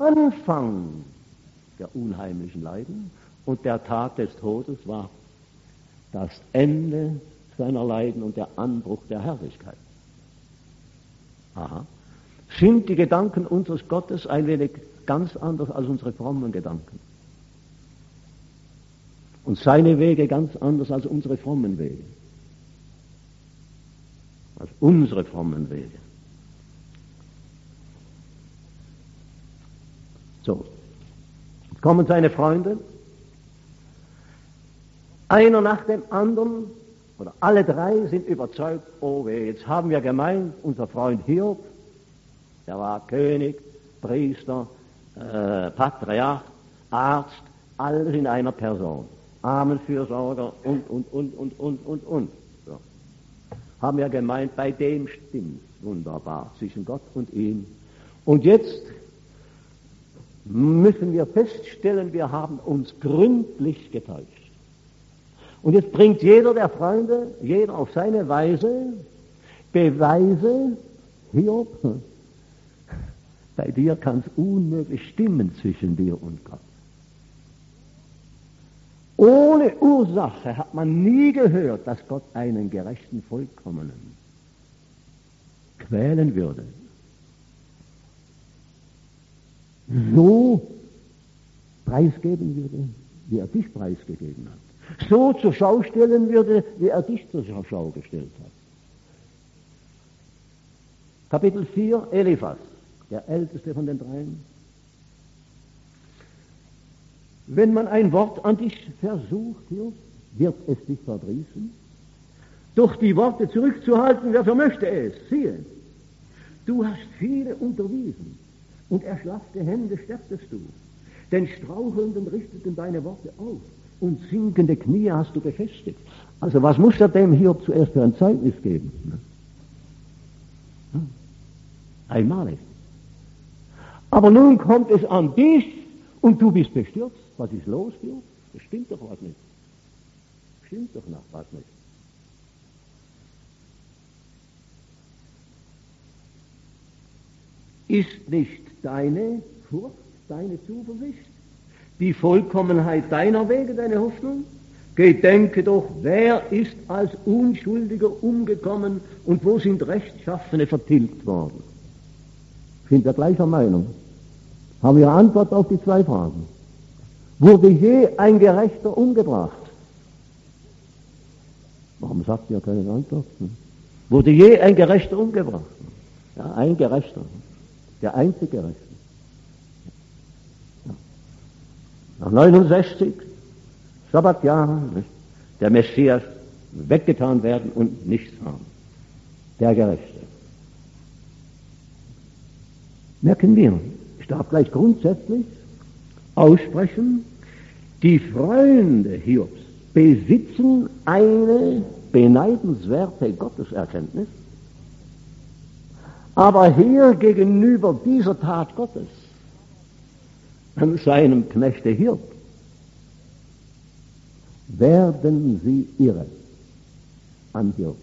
Anfang der unheimlichen Leiden und der Tag des Todes war das Ende seiner Leiden und der Anbruch der Herrlichkeit. Aha. Sind die Gedanken unseres Gottes ein wenig ganz anders als unsere frommen Gedanken? Und seine Wege ganz anders als unsere frommen Wege? Als unsere frommen Wege. So, jetzt kommen seine Freunde, einer nach dem anderen, oder alle drei sind überzeugt, oh weh, jetzt haben wir gemeint, unser Freund Hiob, der war König, Priester, Patriarch, Arzt, alles in einer Person. Armenfürsorger und. So. Haben wir gemeint, bei dem stimmt wunderbar zwischen Gott und ihm. Und jetzt müssen wir feststellen, wir haben uns gründlich getäuscht. Und jetzt bringt jeder der Freunde, jeder auf seine Weise, Beweise, Hiob, bei dir kann es unmöglich stimmen zwischen dir und Gott. Ohne Ursache hat man nie gehört, dass Gott einen gerechten Vollkommenen quälen würde. So preisgeben würde, wie er dich preisgegeben hat. So zur Schau stellen würde, wie er dich zur Schau gestellt hat. Kapitel 4, Eliphas, der älteste von den dreien. Wenn man ein Wort an dich versucht, wird es dich verdrießen. Doch die Worte zurückzuhalten, wer vermöchte es? Siehe, du hast viele unterwiesen und erschlaffte Hände stärktest du. Den Strauchelnden richteten deine Worte auf und sinkende Knie hast du befestigt. Also was muss er dem Hiob zuerst für ein Zeugnis geben? Einmalig. Aber nun kommt es an dich und du bist bestürzt. Was ist los, Hiob? Das stimmt doch was nicht. Stimmt doch noch was nicht. Ist nicht deine Furcht, deine Zuversicht, die Vollkommenheit deiner Wege, deine Hoffnung? Gedenke doch, wer ist als Unschuldiger umgekommen und wo sind Rechtschaffene vertilgt worden? Sind wir gleicher Meinung? Haben wir Antwort auf die zwei Fragen? Wurde je ein Gerechter umgebracht? Warum sagt ihr keine Antwort? Wurde je ein Gerechter umgebracht? Ja, ein Gerechter. Der einzige Gerechte. Ja. Nach 69 Sabbatjahren der Messias weggetan werden und nichts haben. Der Gerechte. Merken wir, ich darf gleich grundsätzlich aussprechen, die Freunde Hiobs besitzen eine beneidenswerte Gotteserkenntnis, aber hier gegenüber dieser Tat Gottes an seinem Knechte Hiob werden sie irre an Hiob.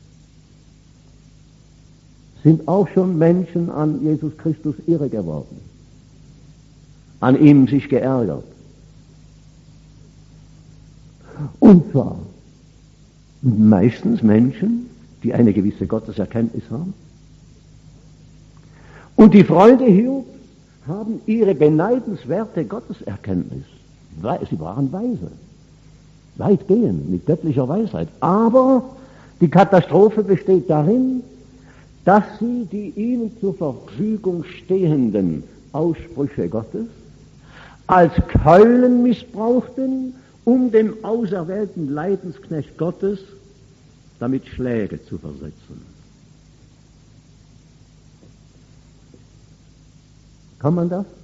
Sind auch schon Menschen an Jesus Christus irre geworden, an ihm sich geärgert. Und zwar meistens Menschen, die eine gewisse Gotteserkenntnis haben. Und die Freunde Hiob haben ihre beneidenswerte Gotteserkenntnis. Sie waren weise, weitgehend, mit göttlicher Weisheit. Aber die Katastrophe besteht darin, dass sie die ihnen zur Verfügung stehenden Aussprüche Gottes als Keulen missbrauchten, um dem auserwählten Leidensknecht Gottes damit Schläge zu versetzen. Kann man das?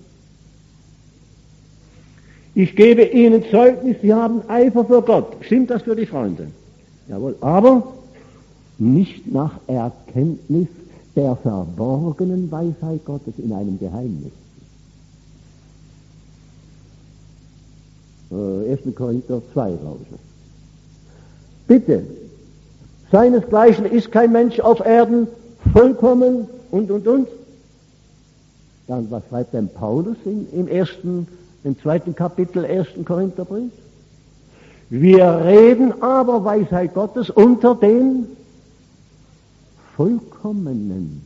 Ich gebe ihnen Zeugnis, sie haben Eifer für Gott. Stimmt das für die Freunde? Jawohl, aber nicht nach Erkenntnis der verborgenen Weisheit Gottes in einem Geheimnis. 1. Korinther 2, glaube ich. Bitte, seinesgleichen ist kein Mensch auf Erden vollkommen und. Dann, was schreibt denn Paulus im 2. Kapitel 1. Korintherbrief? Wir reden aber Weisheit Gottes unter den Vollkommenen.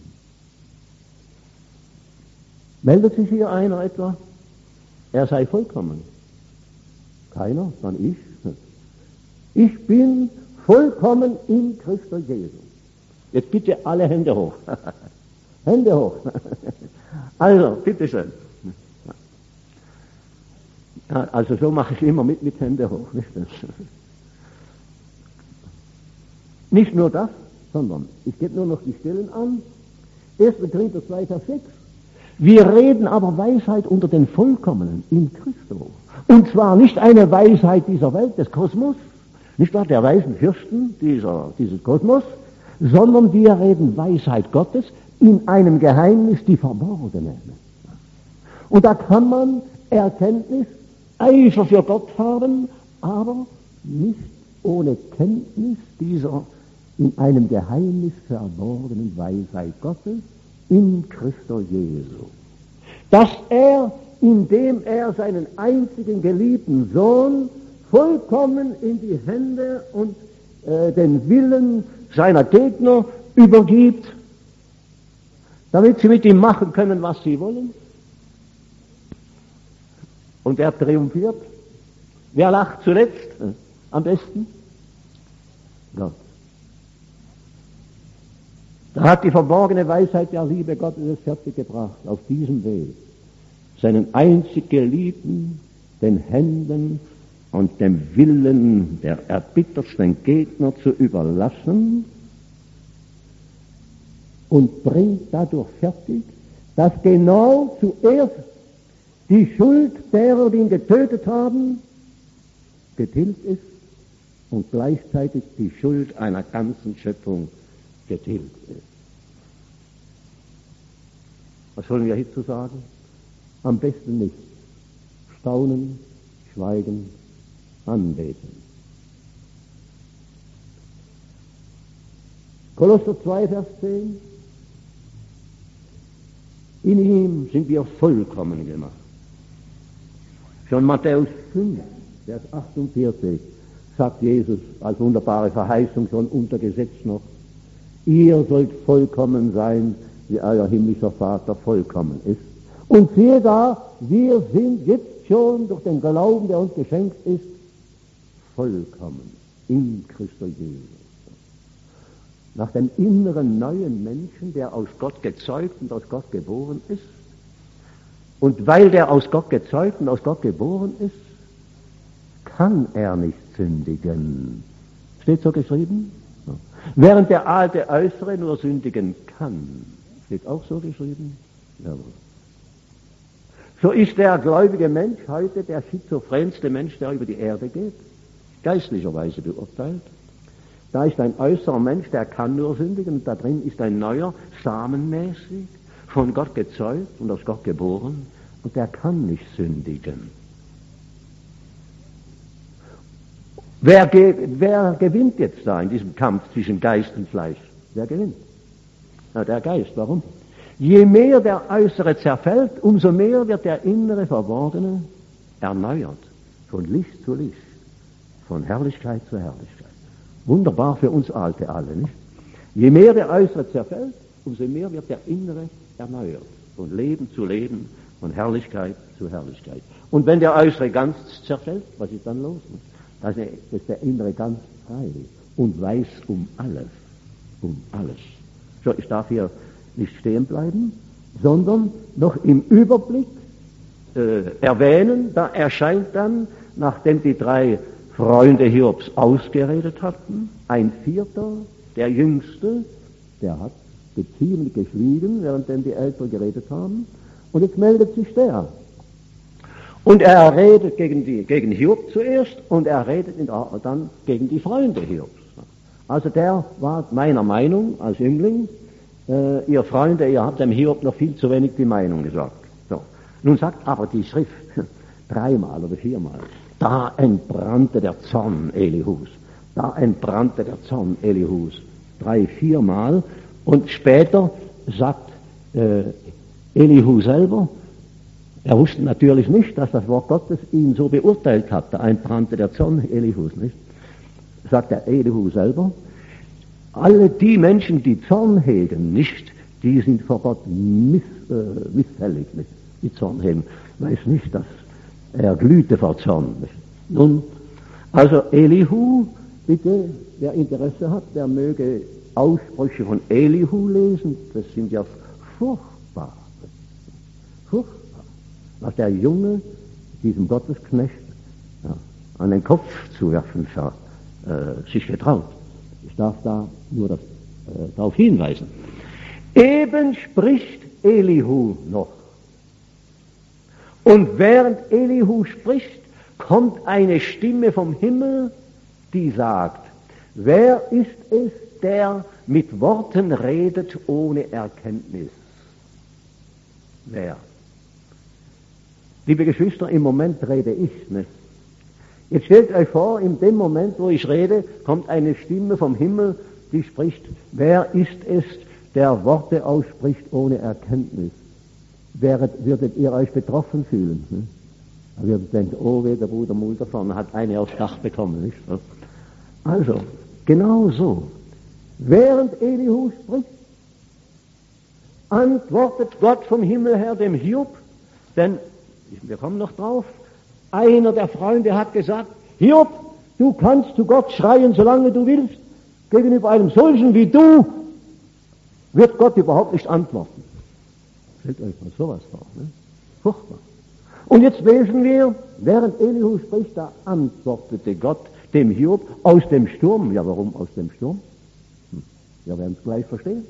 Meldet sich hier einer etwa? Er sei vollkommen. Keiner, sondern ich. Ich bin vollkommen in Christus Jesus. Jetzt bitte alle Hände hoch. Hände hoch. Also, bitteschön. Also so mache ich immer mit Hände hoch. Nicht nur das, sondern ich gebe nur noch die Stellen an. 1. Korinther 2, Vers 6. Wir reden aber Weisheit unter den Vollkommenen in Christo. Und zwar nicht eine Weisheit dieser Welt, des Kosmos, nicht wahr, der weisen Fürsten dieses Kosmos, sondern wir reden Weisheit Gottes in einem Geheimnis, die verborgene. Und da kann man Erkenntnis, Eifer für Gott haben, aber nicht ohne Kenntnis dieser in einem Geheimnis verborgenen Weisheit Gottes in Christus Jesu. Dass er, indem er seinen einzigen geliebten Sohn vollkommen in die Hände und den Willen seiner Gegner übergibt, damit sie mit ihm machen können, was sie wollen. Und er triumphiert. Wer lacht zuletzt? Am besten? Gott. Da hat die verborgene Weisheit der Liebe Gottes es fertiggebracht, auf diesem Weg, seinen einzig Geliebten den Händen und dem Willen der erbittertsten Gegner zu überlassen und bringt dadurch fertig, dass genau zuerst die Schuld derer, die ihn getötet haben, getilgt ist und gleichzeitig die Schuld einer ganzen Schöpfung getilgt ist. Was sollen wir hierzu sagen? Am besten nicht. Staunen, schweigen, anbeten. Kolosser 2, Vers 10. In ihm sind wir vollkommen gemacht. Schon Matthäus 5, Vers 48 sagt Jesus als wunderbare Verheißung schon unter Gesetz noch: Ihr sollt vollkommen sein, wie euer himmlischer Vater vollkommen ist. Und siehe da, wir sind jetzt schon durch den Glauben, der uns geschenkt ist, vollkommen in Christus Jesus. Nach dem inneren neuen Menschen, der aus Gott gezeugt und aus Gott geboren ist. Und weil der aus Gott gezeugt und aus Gott geboren ist, kann er nicht sündigen. Steht so geschrieben? Ja. Während der alte Äußere nur sündigen kann. Steht auch so geschrieben? Jawohl. So ist der gläubige Mensch heute der schizophrenste Mensch, der über die Erde geht, geistlicherweise beurteilt. Da ist ein äußerer Mensch, der kann nur sündigen, und da drin ist ein neuer, samenmäßig, von Gott gezeugt und aus Gott geboren, und der kann nicht sündigen. Wer gewinnt jetzt da in diesem Kampf zwischen Geist und Fleisch? Wer gewinnt? Na, der Geist. Warum? Je mehr der Äußere zerfällt, umso mehr wird der innere Verborgene erneuert. Von Licht zu Licht, von Herrlichkeit zu Herrlichkeit. Wunderbar für uns Alte alle, nicht? Je mehr der Äußere zerfällt, umso mehr wird der Innere erneuert. Von Leben zu Leben, von Herrlichkeit zu Herrlichkeit. Und wenn der Äußere ganz zerfällt, was ist dann los? Da ist der Innere ganz frei und weiß um alles. Um alles. So, ich darf hier nicht stehen bleiben, sondern noch im Überblick erwähnen, da erscheint dann, nachdem die drei Freunde Hiobs ausgeredet hatten, ein vierter, der Jüngste, der hat geziemlich geschwiegen, währenddem die Älteren geredet haben, und jetzt meldet sich der. Und er redet gegen Hiob zuerst, und er redet dann gegen die Freunde Hiobs. Also der war meiner Meinung als Jüngling, ihr Freunde, ihr habt dem Hiob noch viel zu wenig die Meinung gesagt. So. Nun sagt aber die Schrift dreimal oder viermal: Da entbrannte der Zorn Elihus. Da entbrannte der Zorn Elihus. 3-4 Mal. Und später sagt Elihu selber, er wusste natürlich nicht, dass das Wort Gottes ihn so beurteilt hat. Da entbrannte der Zorn Elihus, nicht? Sagt der Elihu selber, alle die Menschen, die Zorn hegen, nicht, die sind vor Gott missfällig, nicht? Die Zorn hegen. Weiß nicht, dass er glühte vor Zorn, nicht? Nun, also Elihu, bitte, wer Interesse hat, der möge Aussprüche von Elihu lesen. Das sind ja furchtbar, was der Junge diesem Gottesknecht an den Kopf zu werfen sich getraut. Ich darf da nur darauf hinweisen. Eben spricht Elihu noch. Und während Elihu spricht, kommt eine Stimme vom Himmel, die sagt, wer ist es, der mit Worten redet ohne Erkenntnis? Wer? Liebe Geschwister, im Moment rede ich, nicht? Jetzt stellt euch vor, in dem Moment, wo ich rede, kommt eine Stimme vom Himmel, die spricht, wer ist es, der Worte ausspricht ohne Erkenntnis? Würdet ihr euch betroffen fühlen? Ne? Da würdet ihr denken, oh weh, der Bruder Mulder vorne hat eine aufs Dach bekommen. Nicht? Also, genau so. Während Elihu spricht, antwortet Gott vom Himmel her dem Hiob, denn, wir kommen noch drauf, einer der Freunde hat gesagt, Hiob, du kannst zu Gott schreien, solange du willst, gegenüber einem solchen wie du, wird Gott überhaupt nicht antworten. Stellt euch mal sowas vor, ne? Furchtbar. Und jetzt lesen wir, während Elihu spricht, da antwortete Gott dem Hiob aus dem Sturm. Ja, warum aus dem Sturm? Wir werden es gleich verstehen.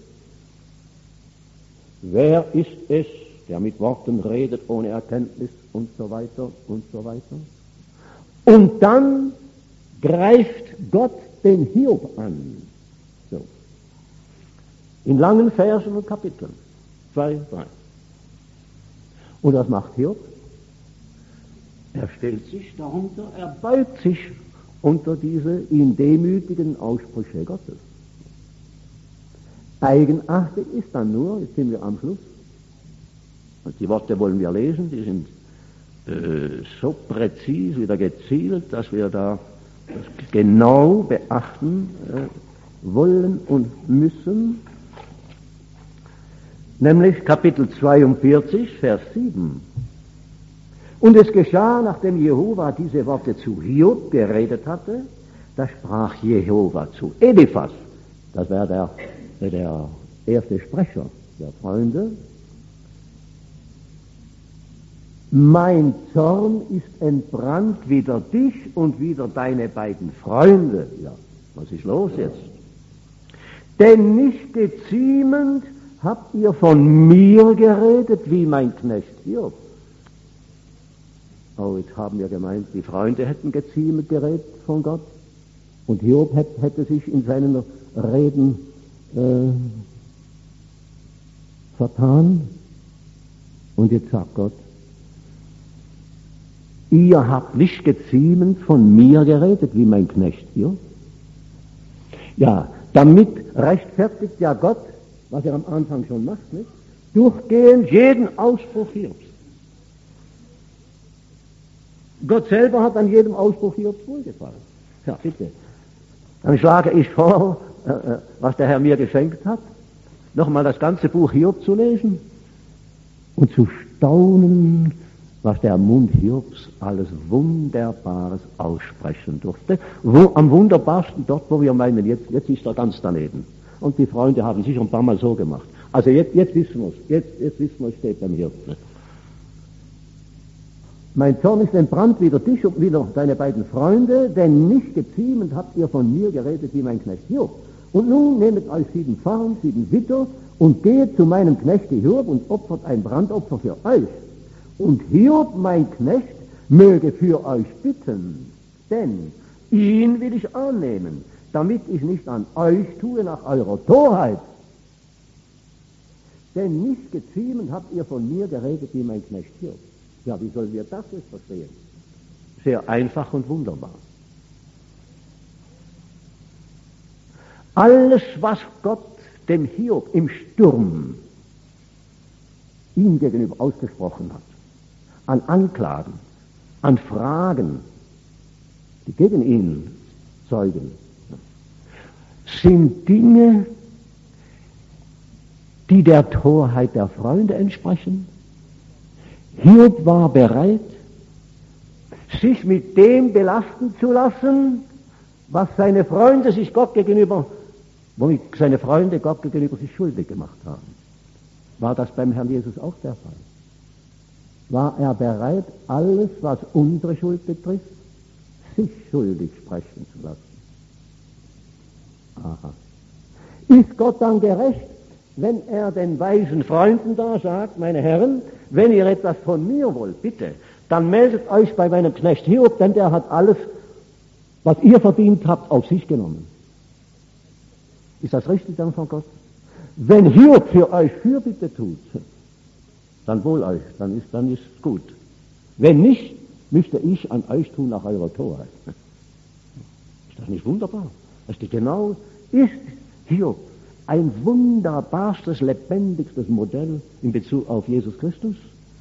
Wer ist es, der mit Worten redet ohne Erkenntnis und so weiter und so weiter? Und dann greift Gott den Hiob an. So. In langen Versen und Kapiteln. 2, 3. Und was macht Hiob? Er stellt sich darunter, er beugt sich unter diese ihn demütigen Aussprüche Gottes. Eigenartig ist dann nur, jetzt sind wir am Schluss, und die Worte wollen wir lesen, die sind so präzise, wieder gezielt, dass wir da das genau beachten wollen und müssen. Nämlich Kapitel 42, Vers 7. Und es geschah, nachdem Jehova diese Worte zu Hiob geredet hatte, da sprach Jehova zu Eliphas, das wäre der erste Sprecher der Freunde, mein Zorn ist entbrannt wider dich und wider deine beiden Freunde. Ja, was ist los jetzt? Denn nicht geziemend habt ihr von mir geredet, wie mein Knecht Hiob. Oh, jetzt haben wir gemeint, die Freunde hätten geziemend geredet von Gott und Hiob hätte sich in seinen Reden vertan. Und jetzt sagt Gott, ihr habt nicht geziemend von mir geredet, wie mein Knecht Hiob. Ja, damit rechtfertigt ja Gott, was er am Anfang schon macht, nicht? Durchgehend jeden Ausspruch Hiobs. Gott selber hat an jedem Ausspruch Hiobs wohlgefallen. Ja, bitte. Dann schlage ich vor, was der Herr mir geschenkt hat, nochmal das ganze Buch Hiob zu lesen und zu staunen, was der Mund Hiobs alles Wunderbares aussprechen durfte. Am wunderbarsten dort, wo wir meinen, jetzt ist er ganz daneben. Und die Freunde haben sicher ein paar Mal so gemacht. Also jetzt wissen wir es. Jetzt wissen wir es, steht beim Hiob. Mein Zorn ist entbrannt wider dich und wider deine beiden Freunde, denn nicht geziemend habt ihr von mir geredet wie mein Knecht Hiob. Und nun nehmet euch 7 Pfarren, 7 Witter und geht zu meinem Knechte Hiob und opfert ein Brandopfer für euch. Und Hiob, mein Knecht, möge für euch bitten, denn ihn will ich annehmen, damit ich nicht an euch tue nach eurer Torheit. Denn nicht geziemend habt ihr von mir geredet wie mein Knecht Hiob. Ja, wie sollen wir das jetzt verstehen? Sehr einfach und wunderbar. Alles, was Gott dem Hiob im Sturm ihm gegenüber ausgesprochen hat, an Anklagen, an Fragen, die gegen ihn zeugen, sind Dinge, die der Torheit der Freunde entsprechen. Hiob war bereit, sich mit dem belasten zu lassen, was seine Freunde sich Gott gegenüber, womit seine Freunde Gott gegenüber sich schuldig gemacht haben. War das beim Herrn Jesus auch der Fall? War er bereit, alles, was unsere Schuld betrifft, sich schuldig sprechen zu lassen? Aha. Ist Gott dann gerecht, wenn er den weisen Freunden da sagt, meine Herren, wenn ihr etwas von mir wollt, bitte, dann meldet euch bei meinem Knecht Hiob, denn der hat alles, was ihr verdient habt, auf sich genommen. Ist das richtig dann von Gott? Wenn Hiob für euch Fürbitte tut, dann wohl euch, dann ist gut. Wenn nicht, müsste ich an euch tun nach eurer Torheit. Ist das nicht wunderbar? Das ist genau, ist Hiob ein wunderbarstes, lebendigstes Modell in Bezug auf Jesus Christus?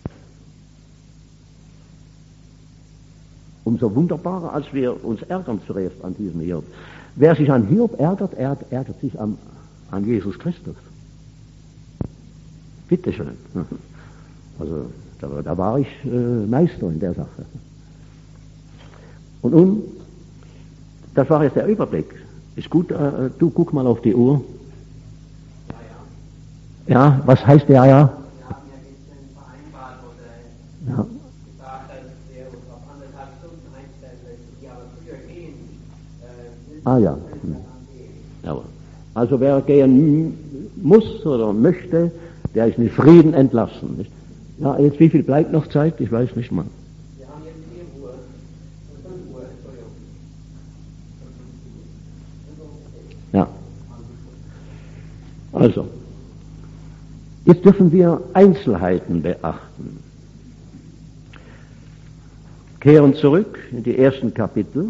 Umso wunderbarer, als wir uns ärgern zuerst an diesem Hiob. Wer sich an Hiob ärgert, ärgert sich an Jesus Christus. Bitte schön. Also, da war ich Meister in der Sache. Und nun, das war jetzt der Überblick. Ist gut, du guck mal auf die Uhr. Ja, was heißt der, ja? Wir haben ja gestern vereinbart oder Ja. gesagt, dass wir uns auf 1,5 Stunden einstellen müssen, die aber früher gehen. Ah ja. Jawohl. Also wer gehen muss oder möchte, der ist mit Frieden entlassen. Nicht? Ja, jetzt wie viel bleibt noch Zeit? Ich weiß nicht mal. Wir haben jetzt 4 Uhr, 5 Uhr, Entschuldigung. Ja. Also, jetzt dürfen wir Einzelheiten beachten. Kehren zurück in die ersten Kapitel.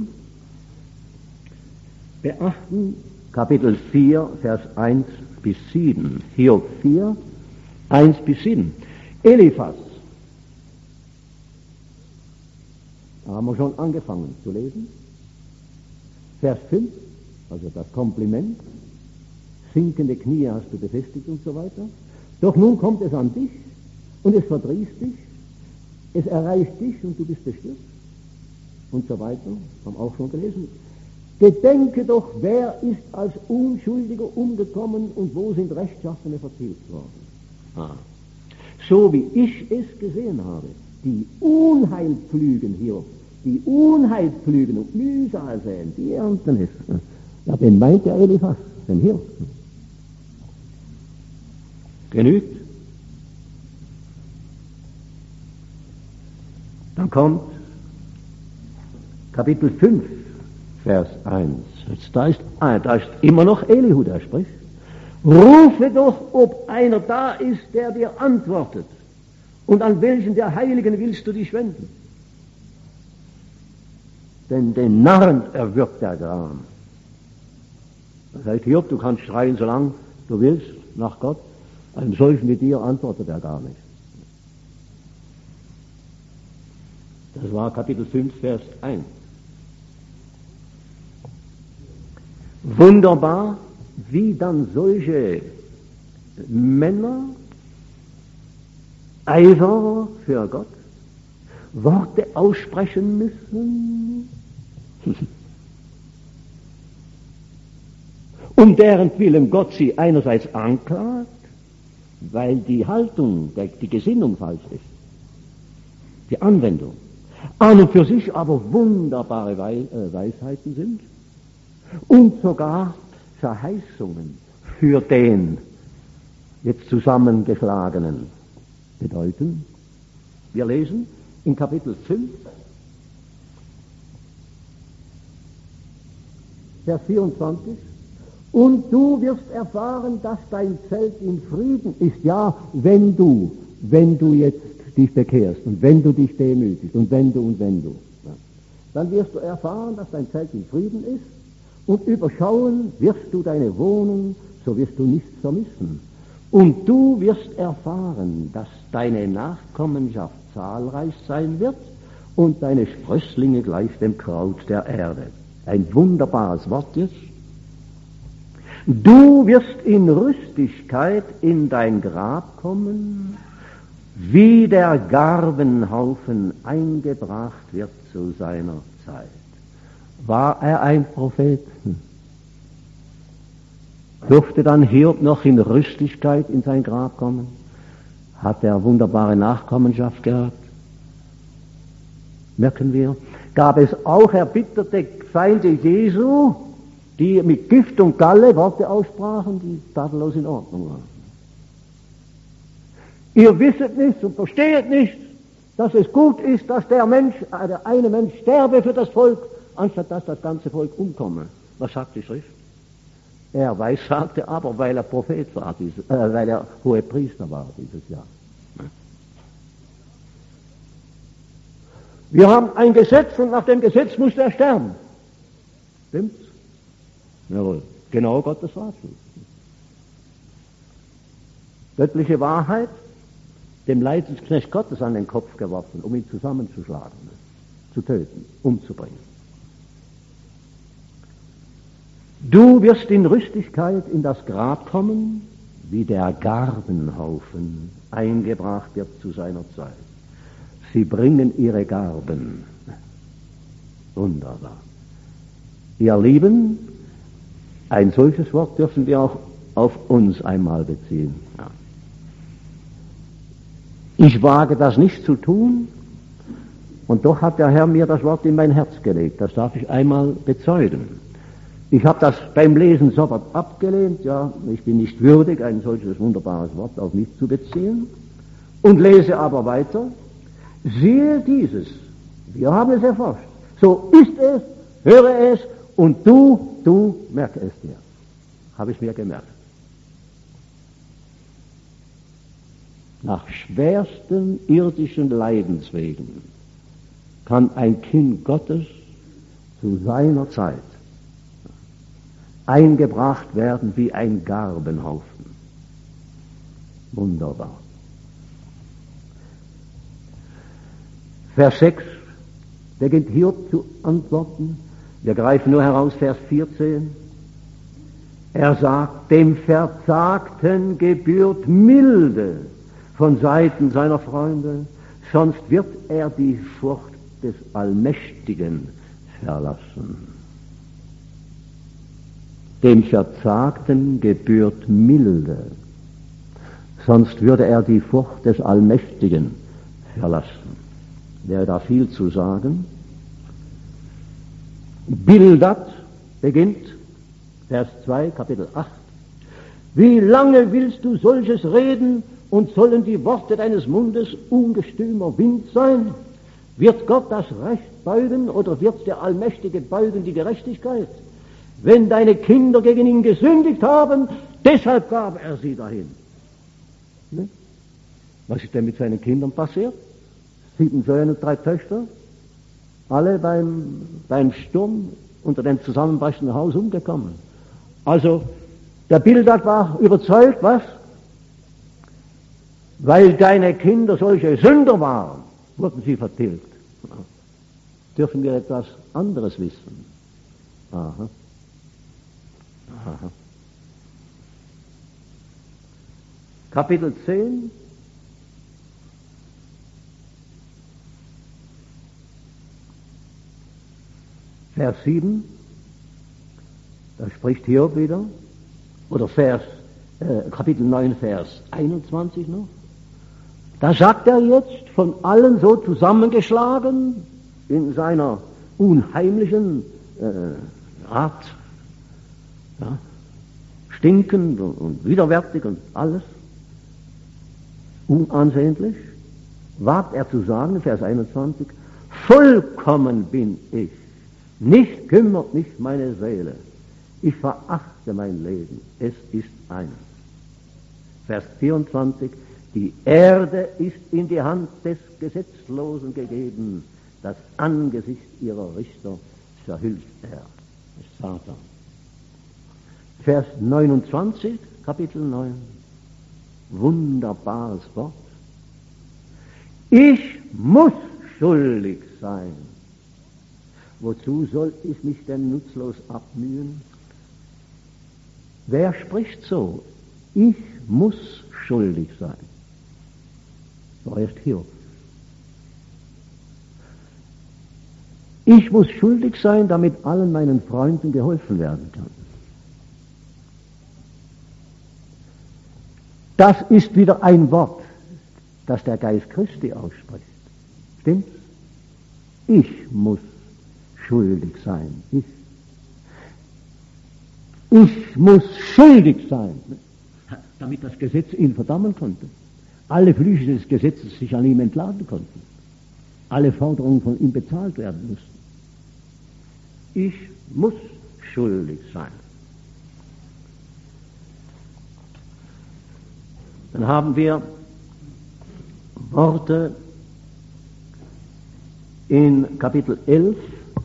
Beachten Kapitel 4, Vers 1 bis 7. Hiob 4, 1 bis 7. Eliphas. Da haben wir schon angefangen zu lesen. Vers 5, also das Kompliment. Sinkende Knie hast du befestigt und so weiter. Doch nun kommt es an dich und es verdrießt dich, es erreicht dich und du bist bestürzt und so weiter. Haben auch schon gelesen. Gedenke doch, wer ist als Unschuldiger umgekommen und wo sind Rechtschaffene vertilgt worden. Ah. So wie ich es gesehen habe, die Unheil pflügen hier, die Unheil pflügen und Mühsal säen, die ernten es. Ja, den meint der Eliphas, denn hier. Genügt. Dann kommt Kapitel 5, Vers 1. Jetzt, da ist immer noch Elihu, der spricht. Rufe doch, ob einer da ist, der dir antwortet. Und an welchen der Heiligen willst du dich wenden? Denn den Narren erwürgt der Gram. Das heißt, Hiob, du kannst schreien, solange du willst, nach Gott. Einem solchen wie dir antwortet er gar nicht. Das war Kapitel 5, Vers 1. Wunderbar, wie dann solche Männer, Eiferer für Gott, Worte aussprechen müssen, um deren Willen Gott sie einerseits anklagt, weil die Haltung, die Gesinnung falsch ist, die Anwendung, an und für sich aber wunderbare Weisheiten sind und sogar Verheißungen für den jetzt zusammengeschlagenen bedeuten. Wir lesen in Kapitel 5, Vers 24, und du wirst erfahren, dass dein Zelt in Frieden ist. Ja, wenn du jetzt dich bekehrst und wenn du dich demütigst und wenn du. Ja. Dann wirst du erfahren, dass dein Zelt in Frieden ist und überschauen wirst du deine Wohnung, so wirst du nichts vermissen. Und du wirst erfahren, dass deine Nachkommenschaft zahlreich sein wird und deine Sprösslinge gleich dem Kraut der Erde. Ein wunderbares Wort jetzt. Du wirst in Rüstigkeit in dein Grab kommen, wie der Garbenhaufen eingebracht wird zu seiner Zeit. War er ein Prophet? Durfte dann Hiob noch in Rüstigkeit in sein Grab kommen? Hat er wunderbare Nachkommenschaft gehabt? Merken wir. Gab es auch erbitterte Feinde Jesu, die mit Gift und Galle Worte aussprachen, die tadellos in Ordnung waren. Ihr wisset nicht und versteht nicht, dass es gut ist, dass der eine Mensch sterbe für das Volk, anstatt dass das ganze Volk umkomme. Was sagt die Schrift? Er weissagte aber, weil er Prophet war, weil er Hohepriester war dieses Jahr. Wir haben ein Gesetz und nach dem Gesetz muss er sterben. Stimmt's? Jawohl. Genau Gottes Ratschluss. Göttliche Wahrheit dem Leidensknecht Gottes an den Kopf geworfen, um ihn zusammenzuschlagen, zu töten, umzubringen. Du wirst in Rüstigkeit in das Grab kommen, wie der Garbenhaufen eingebracht wird zu seiner Zeit. Sie bringen ihre Garben. Wunderbar. Ihr Lieben, ein solches Wort dürfen wir auch auf uns einmal beziehen. Ja. Ich wage das nicht zu tun, und doch hat der Herr mir das Wort in mein Herz gelegt. Das darf ich einmal bezeugen. Ich habe das beim Lesen sofort abgelehnt. Ja, ich bin nicht würdig, ein solches wunderbares Wort auf mich zu beziehen. Und lese aber weiter. Siehe dieses, wir haben es erforscht. So ist es, höre es, und du merke es dir. Habe ich mir gemerkt. Nach schwersten irdischen Leidenswegen kann ein Kind Gottes zu seiner Zeit eingebracht werden wie ein Garbenhaufen. Wunderbar. Vers 6 beginnt Hiob zu antworten. Wir greifen nur heraus Vers 14. Er sagt, dem Verzagten gebührt Milde von Seiten seiner Freunde, sonst wird er die Furcht des Allmächtigen verlassen. Dem Verzagten gebührt Milde, sonst würde er die Furcht des Allmächtigen verlassen. Wäre da viel zu sagen. Bildad beginnt, Vers 2, Kapitel 8. Wie lange willst du solches reden und sollen die Worte deines Mundes ungestümer Wind sein? Wird Gott das Recht beugen oder wird der Allmächtige beugen die Gerechtigkeit? Wenn deine Kinder gegen ihn gesündigt haben, deshalb gab er sie dahin. Ne? Was ist denn mit seinen Kindern passiert? 7 Söhne und 3 Töchter, alle beim Sturm unter dem zusammenbrechenden Haus umgekommen. Also, der Bildad war überzeugt, was? Weil deine Kinder solche Sünder waren, wurden sie vertilgt. Dürfen wir etwas anderes wissen? Aha. Aha. Kapitel 10. Vers 7, da spricht Hiob wieder, oder Kapitel 9, Vers 21 noch. Da sagt er jetzt, von allen so zusammengeschlagen, in seiner unheimlichen Art, ja, stinkend und widerwärtig und alles, unansehnlich, wagt er zu sagen, Vers 21, vollkommen bin ich. Nicht kümmert mich meine Seele. Ich verachte mein Leben. Es ist eines. Vers 24. Die Erde ist in die Hand des Gesetzlosen gegeben. Das Angesicht ihrer Richter verhüllt er. Das ist Satan. Vers 29, Kapitel 9. wunderbares Wort. Ich muss schuldig sein. Wozu soll ich mich denn nutzlos abmühen? Wer spricht so? Ich muss schuldig sein. So erst Hiob. Ich muss schuldig sein, damit allen meinen Freunden geholfen werden kann. Das ist wieder ein Wort, das der Geist Christi ausspricht. Stimmt's? Ich muss schuldig sein. Ich muss schuldig sein, damit das Gesetz ihn verdammen konnte. Alle Flüche des Gesetzes sich an ihm entladen konnten. Alle Forderungen von ihm bezahlt werden mussten. Ich muss schuldig sein. Dann haben wir Worte in Kapitel 11.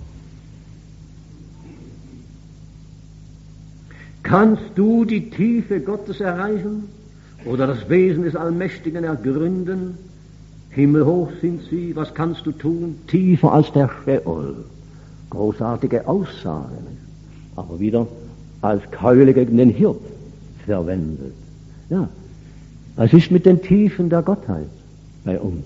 Kannst du die Tiefe Gottes erreichen oder das Wesen des Allmächtigen ergründen? Himmelhoch sind sie, was kannst du tun? Tiefer als der Scheol. Großartige Aussage, aber wieder als Keule gegen den Hiob verwendet. Ja, was ist mit den Tiefen der Gottheit bei uns?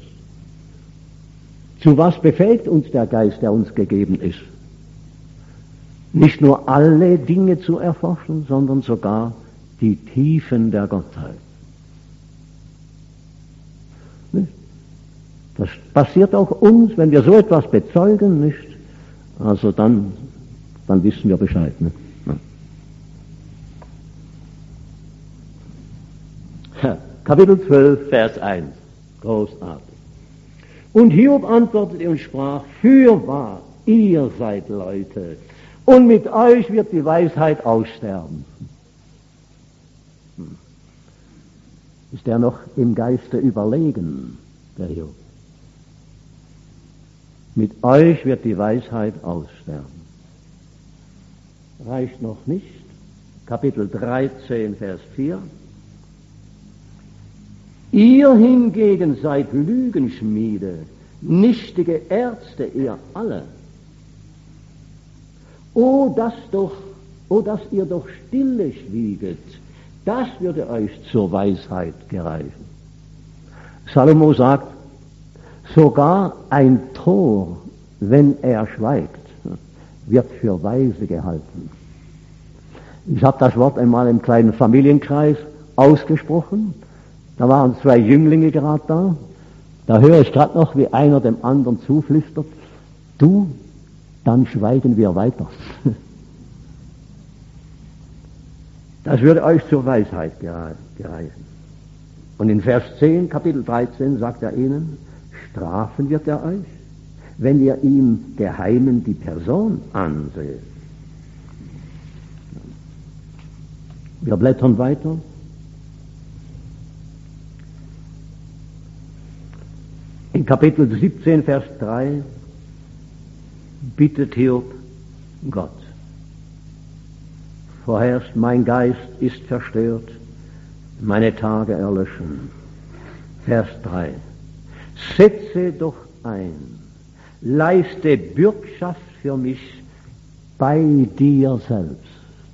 Zu was befähigt uns der Geist, der uns gegeben ist? Nicht nur alle Dinge zu erforschen, sondern sogar die Tiefen der Gottheit. Nicht? Das passiert auch uns, wenn wir so etwas bezeugen, nicht? Also dann wissen wir Bescheid. Ne? Ja. Kapitel 12, Vers 1. Großartig. Und Hiob antwortete und sprach, fürwahr, ihr seid Leute, und mit euch wird die Weisheit aussterben. Ist er noch im Geiste überlegen, der Hiob? Mit euch wird die Weisheit aussterben. Reicht noch nicht. Kapitel 13, Vers 4. Ihr hingegen seid Lügenschmiede, nichtige Ärzte, ihr alle. O, dass ihr doch stille schwieget, das würde euch zur Weisheit gereichen. Salomo sagt, sogar ein Tor, wenn er schweigt, wird für weise gehalten. Ich habe das Wort einmal im kleinen Familienkreis ausgesprochen. Da waren 2 Jünglinge gerade da. Da höre ich gerade noch, wie einer dem anderen zuflüstert, du, dann schweigen wir weiter. Das würde euch zur Weisheit gereichen. Und in Vers 10, Kapitel 13, sagt er ihnen, strafen wird er euch, wenn ihr ihm geheimen die Person anseht. Wir blättern weiter. In Kapitel 17, Vers 3 bittet Hiob Gott. Vorherrscht, mein Geist ist verstört, meine Tage erlöschen. Vers 3. Setze doch ein, leiste Bürgschaft für mich bei dir selbst.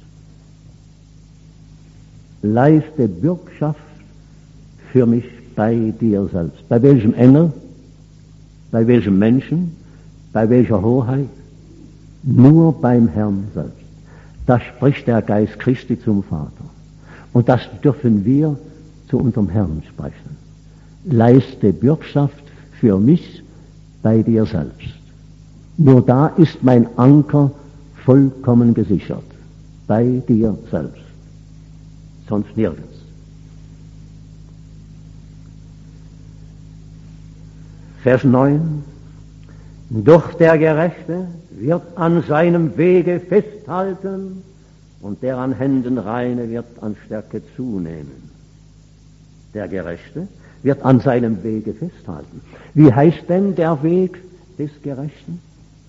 Leiste Bürgschaft für mich bei dir selbst. Bei welchem Engel? Bei welchem Menschen? Bei welcher Hoheit? Nur beim Herrn selbst. Das spricht der Geist Christi zum Vater. Und das dürfen wir zu unserem Herrn sprechen. Leiste Bürgschaft für mich bei dir selbst. Nur da ist mein Anker vollkommen gesichert. Bei dir selbst. Sonst nirgends. Vers 9. Doch der Gerechte wird an seinem Wege festhalten und der an Händen reine wird an Stärke zunehmen. Der Gerechte wird an seinem Wege festhalten. Wie heißt denn der Weg des Gerechten?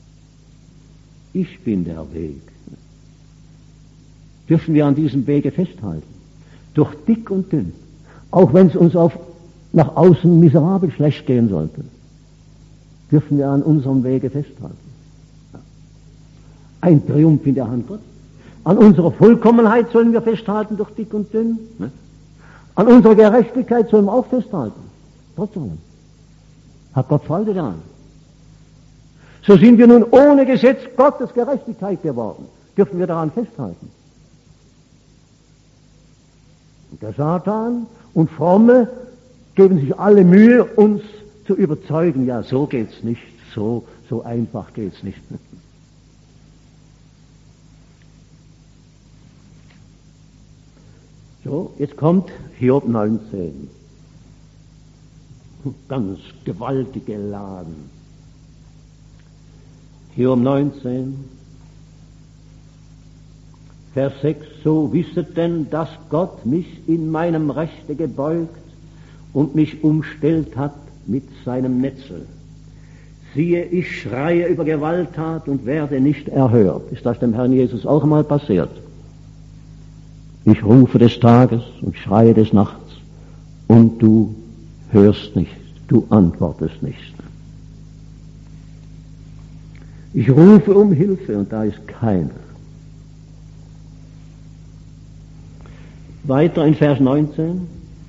Ich bin der Weg. Dürfen wir an diesem Wege festhalten? Durch dick und dünn, Auch wenn es uns nach außen miserabel schlecht gehen sollte, dürfen wir an unserem Wege festhalten. Ein Triumph in der Hand Gottes. An unserer Vollkommenheit sollen wir festhalten durch dick und dünn. An unserer Gerechtigkeit sollen wir auch festhalten. Trotz allem. Hat Gott Freude daran. So sind wir nun ohne Gesetz Gottes Gerechtigkeit geworden. Dürfen wir daran festhalten. Und der Satan und Fromme geben sich alle Mühe, uns zu überzeugen. Ja, so geht's nicht. So einfach geht's nicht. So, jetzt kommt Hiob 19. Ganz gewaltige Lagen. Hiob 19, Vers 6. So wisset denn, dass Gott mich in meinem Rechte gebeugt und mich umstellt hat mit seinem Netzel. Siehe, ich schreie über Gewalttat und werde nicht erhört. Ist das dem Herrn Jesus auch einmal passiert? Ich rufe des Tages und schreie des Nachts und du hörst nicht, du antwortest nicht. Ich rufe um Hilfe und da ist keiner. Weiter in Vers 19,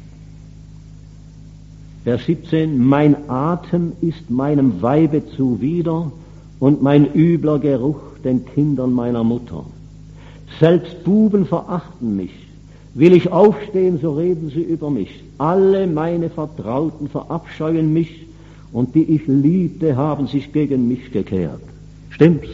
Vers 17, mein Atem ist meinem Weibe zuwider und mein übler Geruch den Kindern meiner Mutter. Selbst Buben verachten mich. Will ich aufstehen, so reden sie über mich. Alle meine Vertrauten verabscheuen mich und die ich liebte, haben sich gegen mich gekehrt. Stimmt's?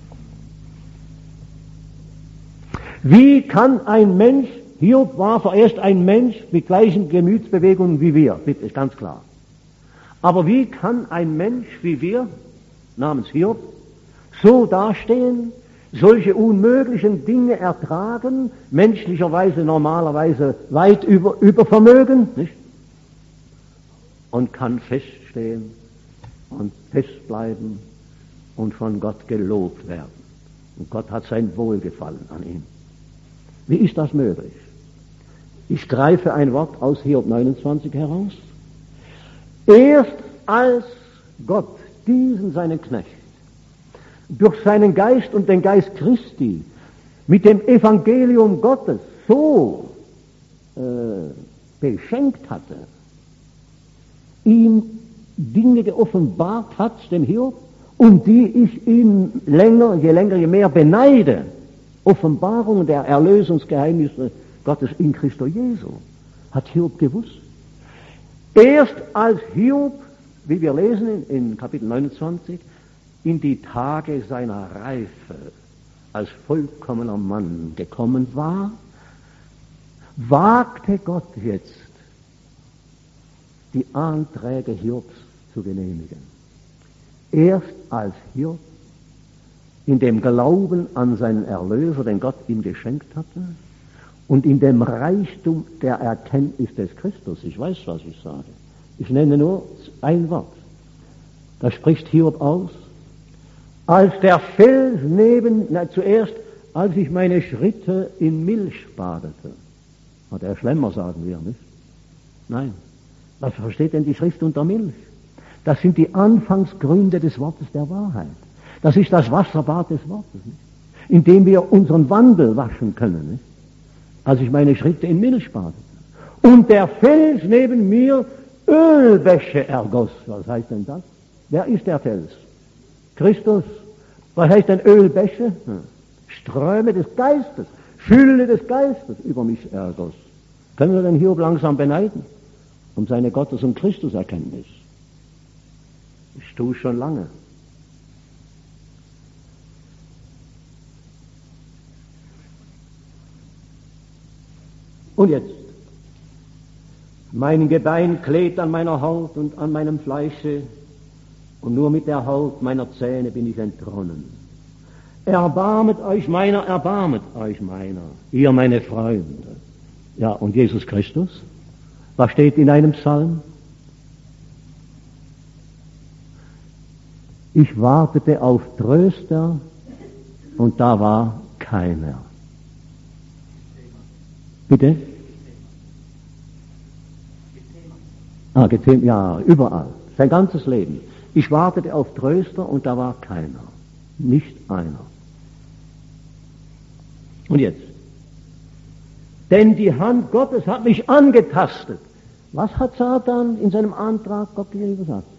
Wie kann ein Mensch, Hiob war vorerst ein Mensch mit gleichen Gemütsbewegungen wie wir, bitte, ist ganz klar. Aber wie kann ein Mensch wie wir, namens Hiob, so dastehen, solche unmöglichen Dinge ertragen, menschlicherweise, normalerweise weit über Vermögen, nicht? Und kann feststehen und festbleiben und von Gott gelobt werden. Und Gott hat sein Wohlgefallen an ihm. Wie ist das möglich? Ich greife ein Wort aus Hiob 29 heraus. Erst als Gott diesen seinen Knecht durch seinen Geist und den Geist Christi mit dem Evangelium Gottes so beschenkt hatte, ihm Dinge geoffenbart hat, dem Hiob, um die ich ihn je mehr beneide. Offenbarungen der Erlösungsgeheimnisse Gottes in Christo Jesu, hat Hiob gewusst. Erst als Hiob, wie wir lesen in Kapitel 29, in die Tage seiner Reife als vollkommener Mann gekommen war, wagte Gott jetzt, die Anträge Hiobs zu genehmigen. Erst als Hiob in dem Glauben an seinen Erlöser, den Gott ihm geschenkt hatte, und in dem Reichtum der Erkenntnis des Christus, ich weiß, was ich sage, ich nenne nur ein Wort, da spricht Hiob aus, als der Fels zuerst, als ich meine Schritte in Milch badete. Der Schlemmer, sagen wir, nicht? Nein. Was versteht denn die Schrift unter Milch? Das sind die Anfangsgründe des Wortes der Wahrheit. Das ist das Wasserbad des Wortes, nicht? In dem wir unseren Wandel waschen können, nicht? Als ich meine Schritte in Milch badete. Und der Fels neben mir Ölbäche ergoss. Was heißt denn das? Wer ist der Fels? Christus. Was heißt denn Ölbäche? Ströme des Geistes, Fülle des Geistes über mich ergoss. Können wir den Hiob langsam beneiden? Um seine Gottes- und Christuserkenntnis. Ich tue es schon lange. Und jetzt, mein Gebein klebt an meiner Haut und an meinem Fleische, und nur mit der Haut meiner Zähne bin ich entronnen. Erbarmet euch meiner, ihr meine Freunde. Ja, und Jesus Christus? Was steht in einem Psalm? Ich wartete auf Tröster, und da war keiner. Bitte? Ja, überall. Sein ganzes Leben. Ich wartete auf Tröster und da war keiner. Nicht einer. Und jetzt? Denn die Hand Gottes hat mich angetastet. Was hat Satan in seinem Antrag Gott gegenüber gesagt?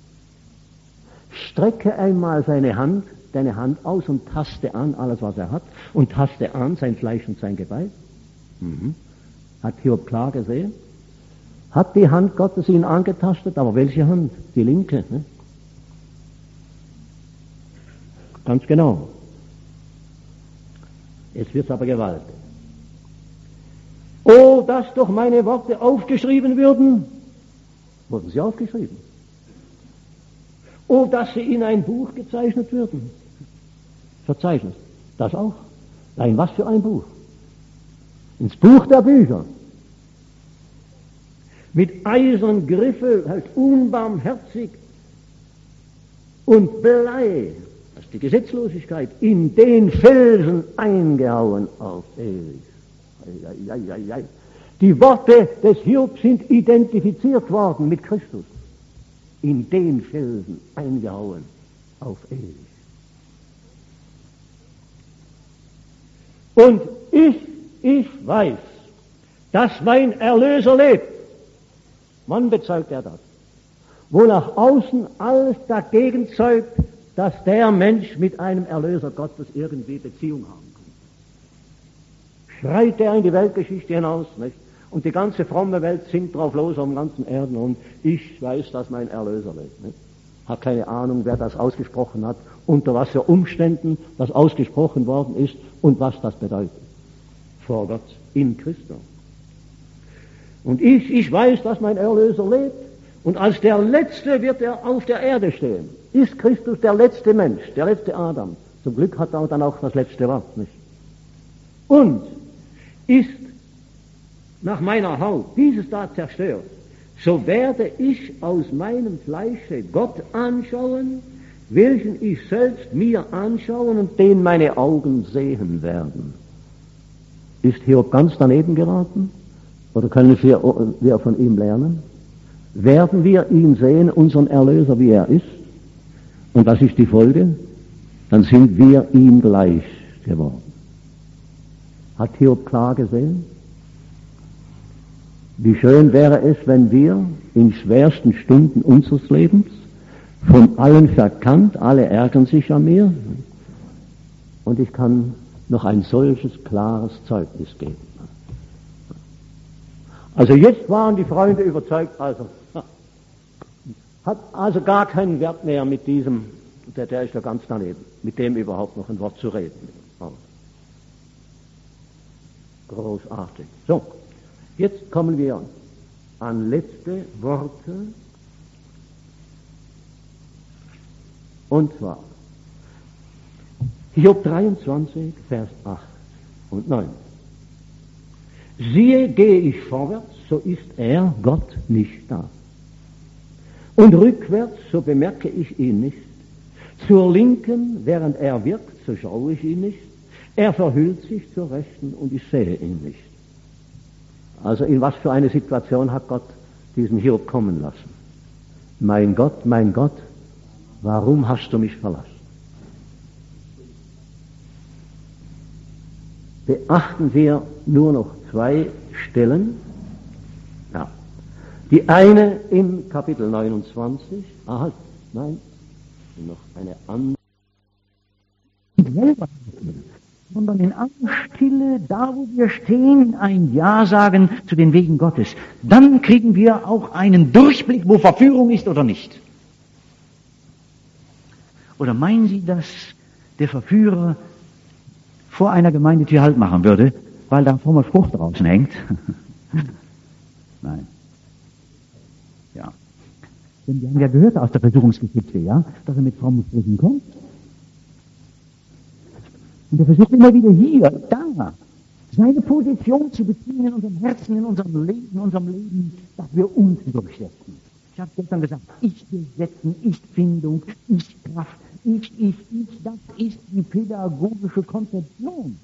Strecke einmal deine Hand aus und taste an alles, was er hat, und taste an sein Fleisch und sein Gebein. Hat Hiob klar gesehen? Hat die Hand Gottes ihn angetastet, aber welche Hand? Die linke. Ne? Ganz genau. Jetzt wird's aber gewaltig. Oh, dass doch meine Worte aufgeschrieben würden. Wurden sie aufgeschrieben? Oh, dass sie in ein Buch gezeichnet würden. Verzeichnet. Das auch. Nein, was für ein Buch? Ins Buch der Bücher. Mit eisernen Griffel, halt unbarmherzig und Blei, das ist die Gesetzlosigkeit, in den Felsen eingehauen auf ewig. Die Worte des Hiob sind identifiziert worden mit Christus. In den Felsen eingehauen auf ewig. Und ich weiß, dass mein Erlöser lebt. Wann bezeugt er das? Wo nach außen alles dagegen zeugt, dass der Mensch mit einem Erlöser Gottes irgendwie Beziehung haben kann. Schreit er in die Weltgeschichte hinaus, nicht? Und die ganze fromme Welt singt drauf los am ganzen Erden und ich weiß, dass mein Erlöser lebt. Nicht? Hat keine Ahnung, wer das ausgesprochen hat, unter was für Umständen das ausgesprochen worden ist und was das bedeutet. Vor Gott, in Christus. Und ich weiß, dass mein Erlöser lebt. Und als der Letzte wird er auf der Erde stehen. Ist Christus der letzte Mensch, der letzte Adam. Zum Glück hat er dann auch das letzte Wort, nicht? Und ist nach meiner Haut dieses da zerstört, so werde ich aus meinem Fleische Gott anschauen, welchen ich selbst mir anschauen und den meine Augen sehen werden. Ist Hiob ganz daneben geraten? Oder können wir von ihm lernen? Werden wir ihn sehen, unseren Erlöser, wie er ist? Und was ist die Folge? Dann sind wir ihm gleich geworden. Hat Hiob klar gesehen? Wie schön wäre es, wenn wir in schwersten Stunden unseres Lebens von allen verkannt, alle ärgern sich an mir, und ich kann noch ein solches klares Zeugnis geben. Also jetzt waren die Freunde überzeugt, also hat also gar keinen Wert mehr mit diesem, der ist ja ganz daneben, mit dem überhaupt noch ein Wort zu reden. Großartig. So, jetzt kommen wir an letzte Worte, und zwar Hiob 23, Vers 8 und 9. Siehe, gehe ich vorwärts, so ist er, Gott, nicht da. Und rückwärts, so bemerke ich ihn nicht. Zur Linken, während er wirkt, so schaue ich ihn nicht. Er verhüllt sich zur Rechten und ich sehe ihn nicht. Also in was für eine Situation hat Gott diesen Hiob kommen lassen? Mein Gott, warum hast du mich verlassen? Beachten wir nur noch 2 Stellen. Ja. Die eine im Kapitel 29. Nein, noch eine andere. Sondern in aller Stille, da wo wir stehen, ein Ja sagen zu den Wegen Gottes. Dann kriegen wir auch einen Durchblick, wo Verführung ist oder nicht. Oder meinen Sie, dass der Verführer vor einer Gemeindetür Halt machen würde, weil da frommer Spruch draußen hängt? Nein. Ja. Denn wir haben ja gehört aus der Versuchungsgeschichte, ja, dass er mit frommen Sprüchen kommt. Und er versucht immer wieder hier, da, seine Position zu beziehen in unserem Herzen, in unserem Leben, dass wir uns durchsetzen. Ich habe gestern gesagt, ich durchsetzen, ich Findung, ich Kraft, ich, das ist die pädagogische Konzeption.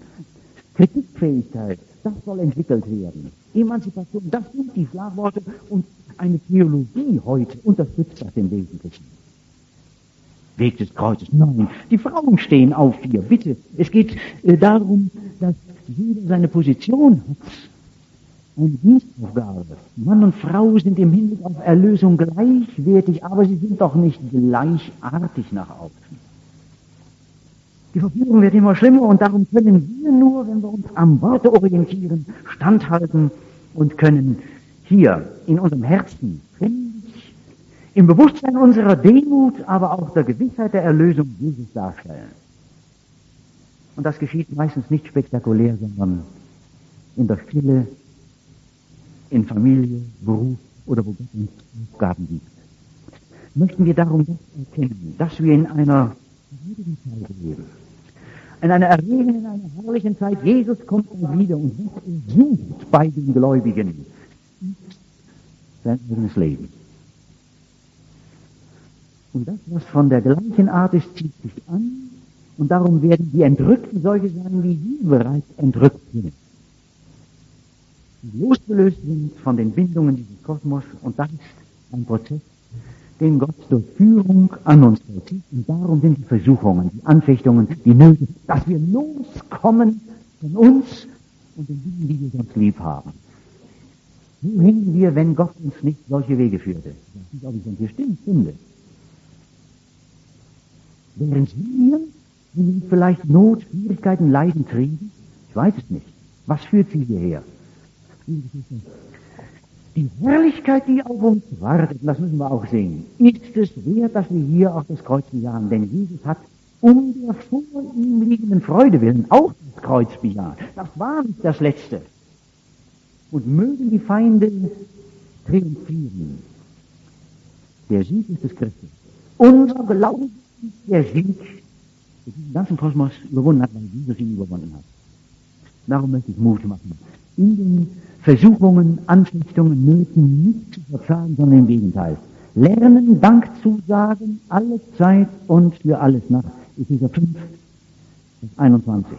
Kritikfähigkeit, das soll entwickelt werden. Emanzipation, das sind die Schlagworte und eine Theologie heute unterstützt das im Wesentlichen. Weg des Kreuzes. Nein, die Frauen stehen auf hier. Bitte, es geht darum, dass jeder seine Position hat. Eine Dienstaufgabe. Mann und Frau sind im Hinblick auf Erlösung gleichwertig, aber sie sind doch nicht gleichartig nach außen. Die Verführung wird immer schlimmer und darum können wir nur, wenn wir uns am Worte orientieren, standhalten und können hier in unserem Herzen ständig im Bewusstsein unserer Demut, aber auch der Gewissheit der Erlösung Jesus darstellen. Und das geschieht meistens nicht spektakulär, sondern in der Stille, in Familie, Beruf oder wo Gott uns Aufgaben gibt. Möchten wir darum das erkennen, dass wir in einer heutigen Zeit leben. In einer erregenden, in einer herrlichen Zeit. Jesus kommt dann wieder und was er sucht bei den Gläubigen ist sein eigenes Leben. Und das, was von der gleichen Art ist, zieht sich an und darum werden die Entrückten solche sein, wie sie bereits entrückt sind. Die losgelöst sind von den Bindungen dieses Kosmos und das ist ein Prozess, den Gott durch Führung an uns vollzieht. Und darum sind die Versuchungen, die Anfechtungen, die Nöte, dass wir loskommen von uns und den Dingen, die wir sonst lieb haben. Wo hängen wir, wenn Gott uns nicht solche Wege führte? Ich weiß nicht, ob ich sonst hier finde. Wären Sie hier, wenn Sie vielleicht Not, Schwierigkeiten, Leiden trieben? Ich weiß es nicht. Was führt Sie hierher? Die Herrlichkeit, die auf uns wartet, das müssen wir auch sehen, ist es wert, dass wir hier auf das Kreuz bejahen. Denn Jesus hat um der vor ihm liegenden Freude willen auch das Kreuz bejaht. Das war nicht das Letzte. Und mögen die Feinde triumphieren. Der Sieg ist des Christus. Unser Glaube ist der Sieg, der diesen ganzen Kosmos überwunden hat, weil Jesus ihn überwunden hat. Darum möchte ich Mut machen. In den Versuchungen, Anfechtungen, Nöten nicht zu verzagen, sondern im Gegenteil. Lernen, Dank zu sagen, alle Zeit und für alles nach Epheser 5, 21.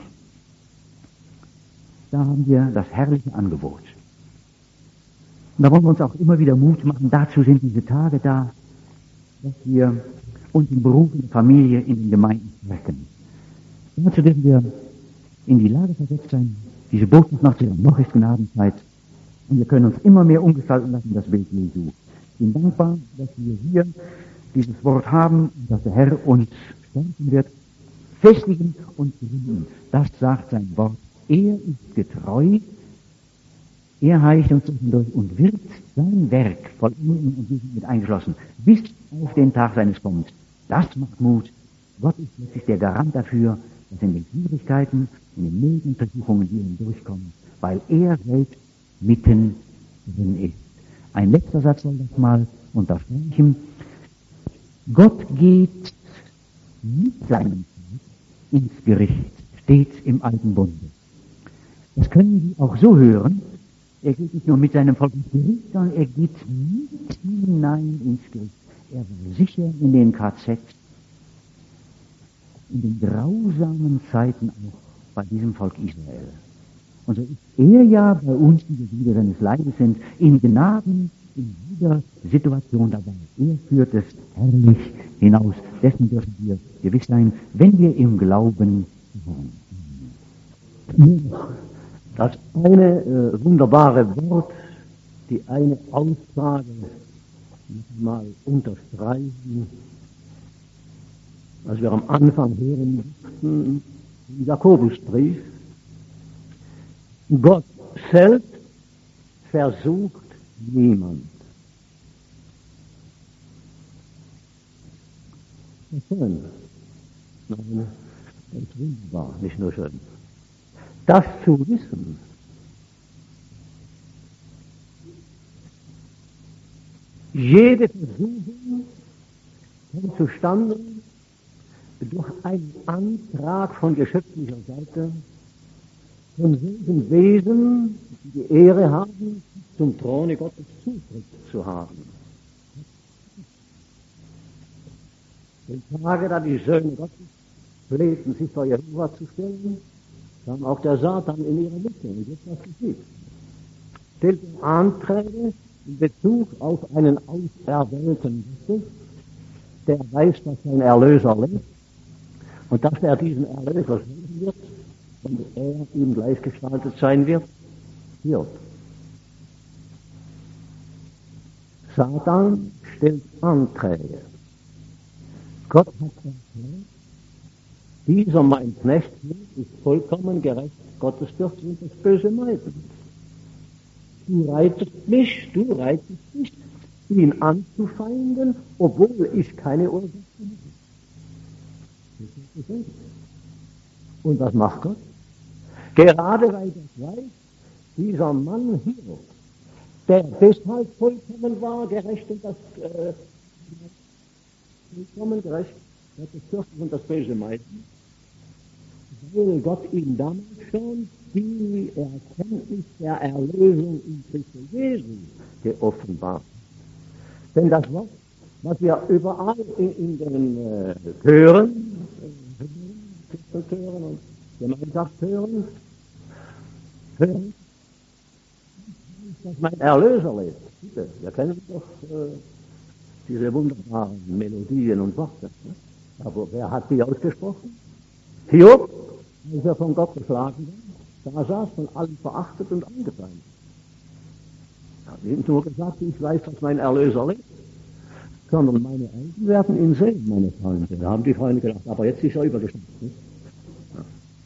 Da haben wir das herrliche Angebot. Und da wollen wir uns auch immer wieder Mut machen. Dazu sind diese Tage da, dass wir uns im Beruf, in der Familie, in den Gemeinden stärken. Dazu dürfen wir in die Lage versetzt sein, diese Botschaft noch zu hören. Noch ist Gnadenzeit. Und wir können uns immer mehr umgestalten lassen, das Bild Jesu. Ich bin dankbar, dass wir hier dieses Wort haben und dass der Herr uns stärken wird, festigen und gründen. Das sagt sein Wort. Er ist getreu. Er heiligt uns zwischendurch und wird sein Werk vollenden und wir sind mit eingeschlossen. Bis auf den Tag seines Kommens. Das macht Mut. Gott ist letztlich der Garant dafür, dass in den Schwierigkeiten, in den Nöten, Versuchungen wir hindurchkommen, weil er selbst mitten drin ist. Ein letzter Satz soll das mal unterstreichen. Gott geht mit seinem Volk ins Gericht, stets im alten Bunde. Das können Sie auch so hören. Er geht nicht nur mit seinem Volk ins Gericht, sondern er geht mit hinein ins Gericht. Er war sicher in den KZ, in den grausamen Zeiten auch bei diesem Volk Israel. Und so ist er ja bei uns, die wir Glieder seines Leibes sind, in Gnaden, in jeder Situation dabei. Er führt es herrlich hinaus. Dessen dürfen wir gewiss sein, wenn wir im Glauben sind. Das eine wunderbare Wort, die eine Aussage mal unterstreichen, als wir am Anfang hören mussten, im Jakobusbrief. Gott selbst versucht niemand. Das ist schön. Nein, das ist wunderbar, nicht nur schön. Das zu wissen, jede Versuchung kommt zustande durch einen Antrag von geschöpflicher Seite, von solchen Wesen, die die Ehre haben, zum Throne Gottes Zutritt zu haben. Den Tage, da die Söhne Gottes flehten, sich vor Jehova zu stellen, kam auch der Satan in ihre Mitte. Und jetzt was geschieht. Stellt Anträge in Bezug auf einen Auserwählten Gottes, der weiß, dass sein Erlöser lebt und dass er diesen Erlöser sehen wird und er ihm gleichgestaltet sein wird, Hiob. Satan stellt Anträge. Gott hat erklärt, dieser mein Knecht ist vollkommen gerecht, Gottesfürchtig und das Böse meidend. Du reizest mich, ihn anzufeinden, obwohl ich keine Ursache habe. Und was macht Gott? Gerade weil er weiß, dieser Mann hier, der deshalb vollkommen war, gerecht und das vollkommen gerecht, das Fürchten und das Böse meiden, weil Gott ihm damals schon die Erkenntnis der Erlösung in Christus Jesu geoffenbart. Denn das Wort, was wir überall in den Chören und Gemeinschaftshören, dass mein Erlöser lebt. Bitte, wir kennen doch diese wunderbaren Melodien und Worte. Ne? Aber wer hat die ausgesprochen? Hiob, als er von Gott geschlagen war, da saß von allen verachtet und angefeindet. Er hat nicht nur gesagt, ich weiß, dass mein Erlöser lebt, sondern meine Augen werden ihn sehen, meine Freunde. Da haben die Freunde gedacht, aber jetzt ist er übergestanden. Ja.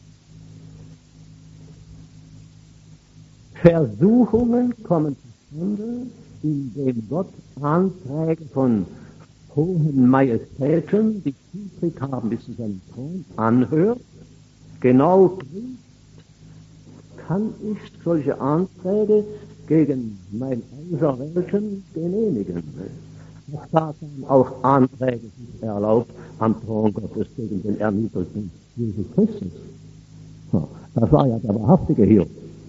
Versuchungen kommen zustande, indem Gott Anträge von hohen Majestäten, die Zutritt haben bis zu seinem Thron, anhört, genau prüft, kann ich solche Anträge gegen mein Auserwählten genehmigen. Hat Satan auch Anträge sich erlaubt am Thron Gottes gegen den erniedrigten Jesus Christus? So, das war ja der wahrhaftige Hiob.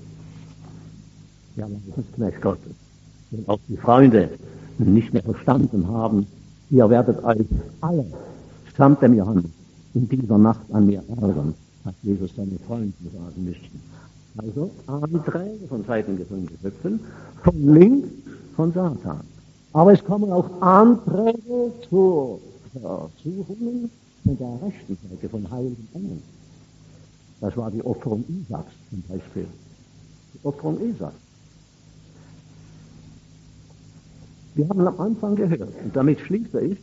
Ja, das ist Knecht Gottes. Wenn auch die Freunde nicht mehr verstanden haben, ihr werdet euch alle samt dem Johannes in dieser Nacht an mir ärgern, hat Jesus seine Freunde sagen müssen. Also Anträge von Seiten des Geschöpfen, von links von Satan. Aber es kommen auch Anträge zur Versuchungen von der rechten Seite von heiligen Engeln. Das war die Opferung Isaaks zum Beispiel. Die Opferung Isaaks. Wir haben am Anfang gehört, und damit schließe ich,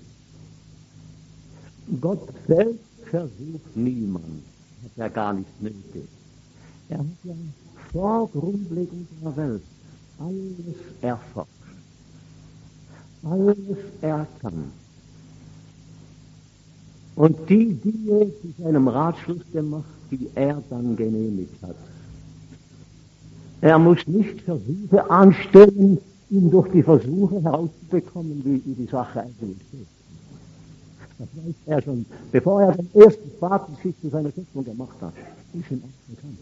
Gott selbst versucht niemand, hat er gar nicht nötig. Er hat ja vor Grundlegung der Welt alles erforscht, alles erkannt. Und die Dinge zu seinem Ratschluss gemacht, die er dann genehmigt hat. Er muss nicht Versuche anstellen, um durch die Versuche herauszubekommen, wie die Sache eigentlich ist. Das weiß er schon, bevor er den ersten Spatenstich zu seiner Schöpfung gemacht hat. Ist ihm auch bekannt.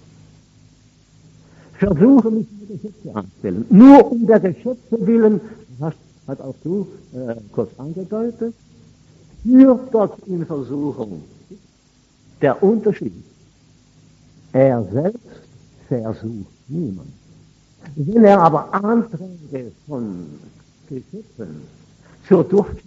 Versuche mich mit Geschöpfe anstellen. Nur um der Geschöpfe willen, das hat auch du kurz angedeutet, führt Gott in Versuchung. Der Unterschied. Er selbst versucht niemand. Wenn er aber Anträge von Geschöpfen zur Durchführung,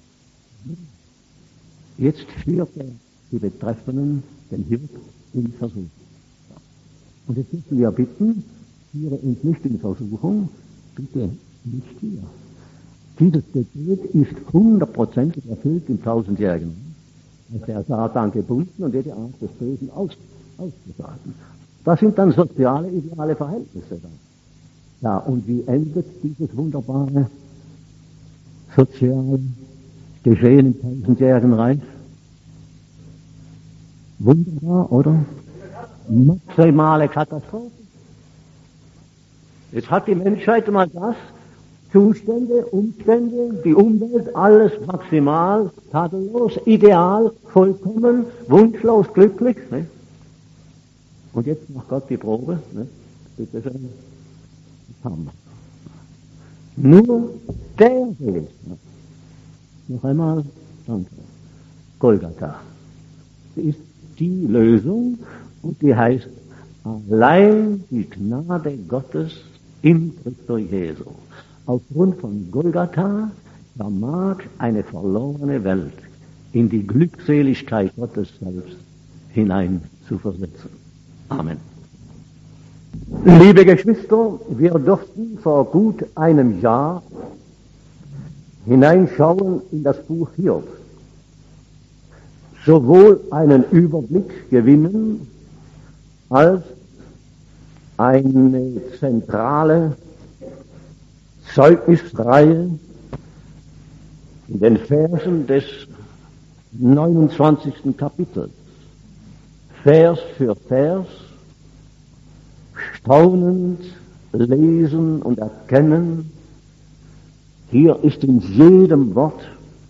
jetzt führt er die Betreffenden, den Hiob, in Versuchung. Und jetzt müssen wir bitten, führe uns nicht in Versuchung, bitte nicht hier. Dieses Gebet ist 100% erfüllt im 1000-jährigen. Als der Satan gebunden und jede Art des Bösen ausgeschalten. Das sind dann soziale, ideale Verhältnisse da. Ja, und wie endet dieses wunderbare soziale Geschehen im 1000-jährigen Reich? Wunderbar, oder? Maximale Katastrophe. Jetzt hat die Menschheit mal das, Zustände, Umstände, die Umwelt, alles maximal, tadellos, ideal, vollkommen, wunschlos, glücklich. Ne? Und jetzt macht Gott die Probe. Ne? Bitte schön. Nur der Weg. Noch einmal, danke. Golgatha. Sie ist die Lösung und die heißt allein die Gnade Gottes in Christus Jesu. aufgrund von Golgatha vermag eine verlorene Welt in die Glückseligkeit Gottes selbst hinein zu versetzen. Amen. Liebe Geschwister, wir durften vor gut einem Jahr hineinschauen in das Buch Hiob, sowohl einen Überblick gewinnen als eine zentrale Zeugnisreihe in den Versen des 29. Kapitels, Vers für Vers, staunend lesen und erkennen, hier ist in jedem Wort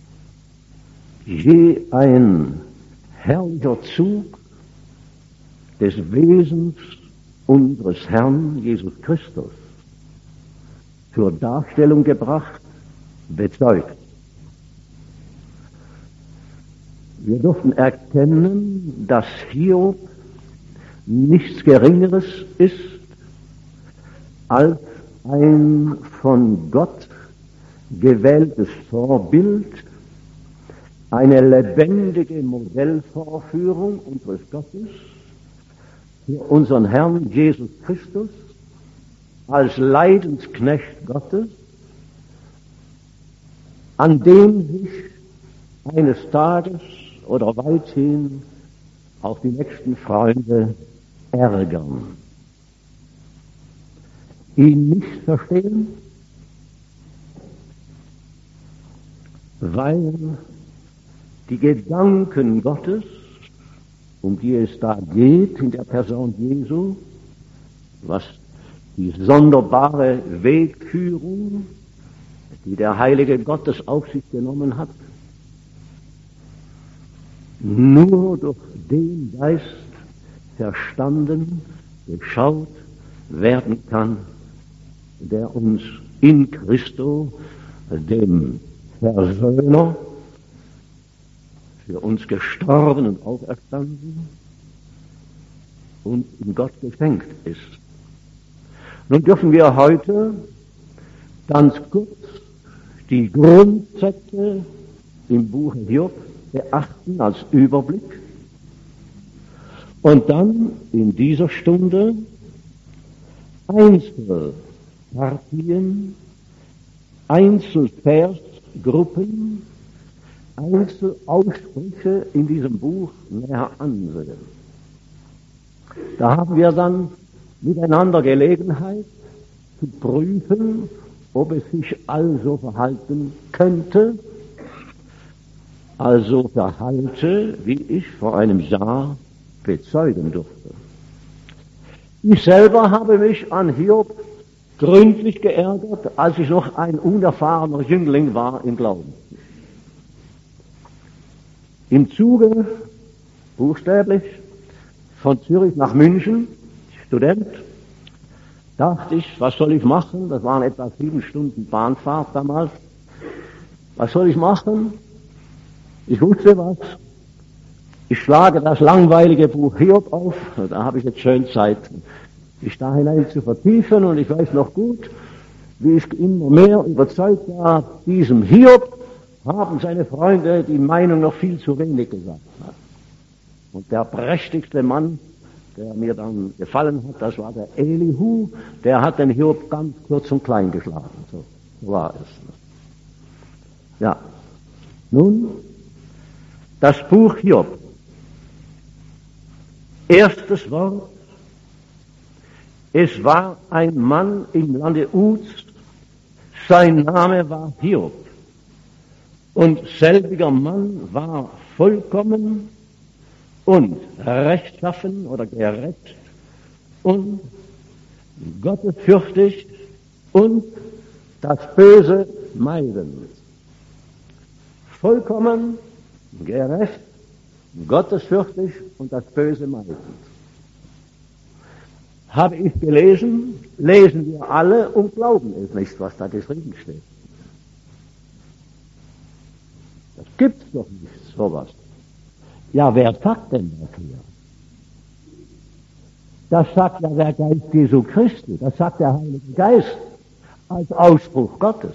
je ein herrlicher Zug des Wesens unseres Herrn Jesus Christus zur Darstellung gebracht, bezeugt. Wir durften erkennen, dass Hiob nichts Geringeres ist als ein von Gott gewähltes Vorbild, eine lebendige Modellvorführung unseres Gottes für unseren Herrn Jesus Christus als Leidensknecht Gottes, an dem sich eines Tages oder weithin auch die nächsten Freunde ärgern, ihn nicht verstehen, weil die Gedanken Gottes, um die es da geht in der Person Jesu, was die sonderbare Wegführung, die der heilige Gottes auf sich genommen hat, nur durch den Geist verstanden, geschaut werden kann, der uns in Christo, dem Versöhner, für uns gestorben und auferstanden und in Gott geschenkt ist. Nun dürfen wir heute ganz kurz die Grundsätze im Buch Hiob beachten als Überblick und dann in dieser Stunde Einzelpartien, Einzelversgruppen, Einzelaussprüche in diesem Buch näher ansehen. Da haben wir dann miteinander Gelegenheit zu prüfen, ob es sich also verhalten könnte, also verhalte, wie ich vor einem Jahr bezeugen durfte. Ich selber habe mich an Hiob gründlich geärgert, als ich noch ein unerfahrener Jüngling war im Glauben. Im Zuge, buchstäblich, von Zürich nach München, Student, dachte ich, was soll ich machen? Das waren etwa 7 Stunden Bahnfahrt damals. Was soll ich machen? Ich wusste was. Ich schlage das langweilige Buch Hiob auf. Da habe ich jetzt schön Zeit, mich da hinein zu vertiefen. Und ich weiß noch gut, wie ich immer mehr überzeugt war, diesem Hiob haben seine Freunde die Meinung noch viel zu wenig gesagt. Und der prächtigste Mann, der mir dann gefallen hat, das war der Elihu, der hat den Hiob ganz kurz und klein geschlagen. So war es. Ja. Nun, das Buch Hiob. Erstes Wort. Es war ein Mann im Lande Uz, sein Name war Hiob. Und selbiger Mann war vollkommen und rechtschaffen oder gerecht und gottesfürchtig und das Böse meidend. Vollkommen, gerecht, gottesfürchtig und das Böse meidend. Habe ich gelesen, lesen wir alle und glauben es nicht, was da geschrieben steht. Das gibt's doch nicht, sowas. Ja, wer sagt denn das hier? Das sagt ja der Geist Jesu Christi, das sagt der Heilige Geist. als Ausspruch Gottes.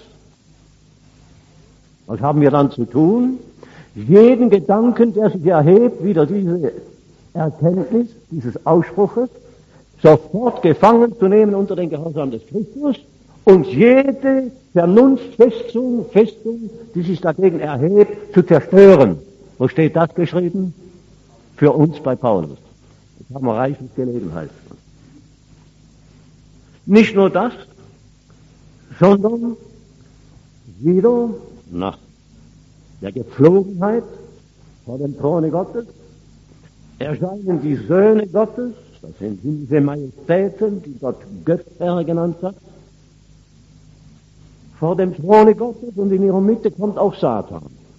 Was haben wir dann zu tun? Jeden Gedanken, der sich erhebt, wieder diese Erkenntnis dieses Ausspruches, sofort gefangen zu nehmen unter den Gehorsam des Christus und jede Vernunftfestung, die sich dagegen erhebt, zu zerstören. Wo steht das geschrieben? Für uns bei Paulus. Das haben wir reichlich Gelegenheit. Nicht nur das, sondern wieder nach der Gepflogenheit vor dem Throne Gottes erscheinen die Söhne Gottes, das sind diese Majestäten, die Gott Götter genannt hat, vor dem Throne Gottes, und in ihrer Mitte kommt auch Satan.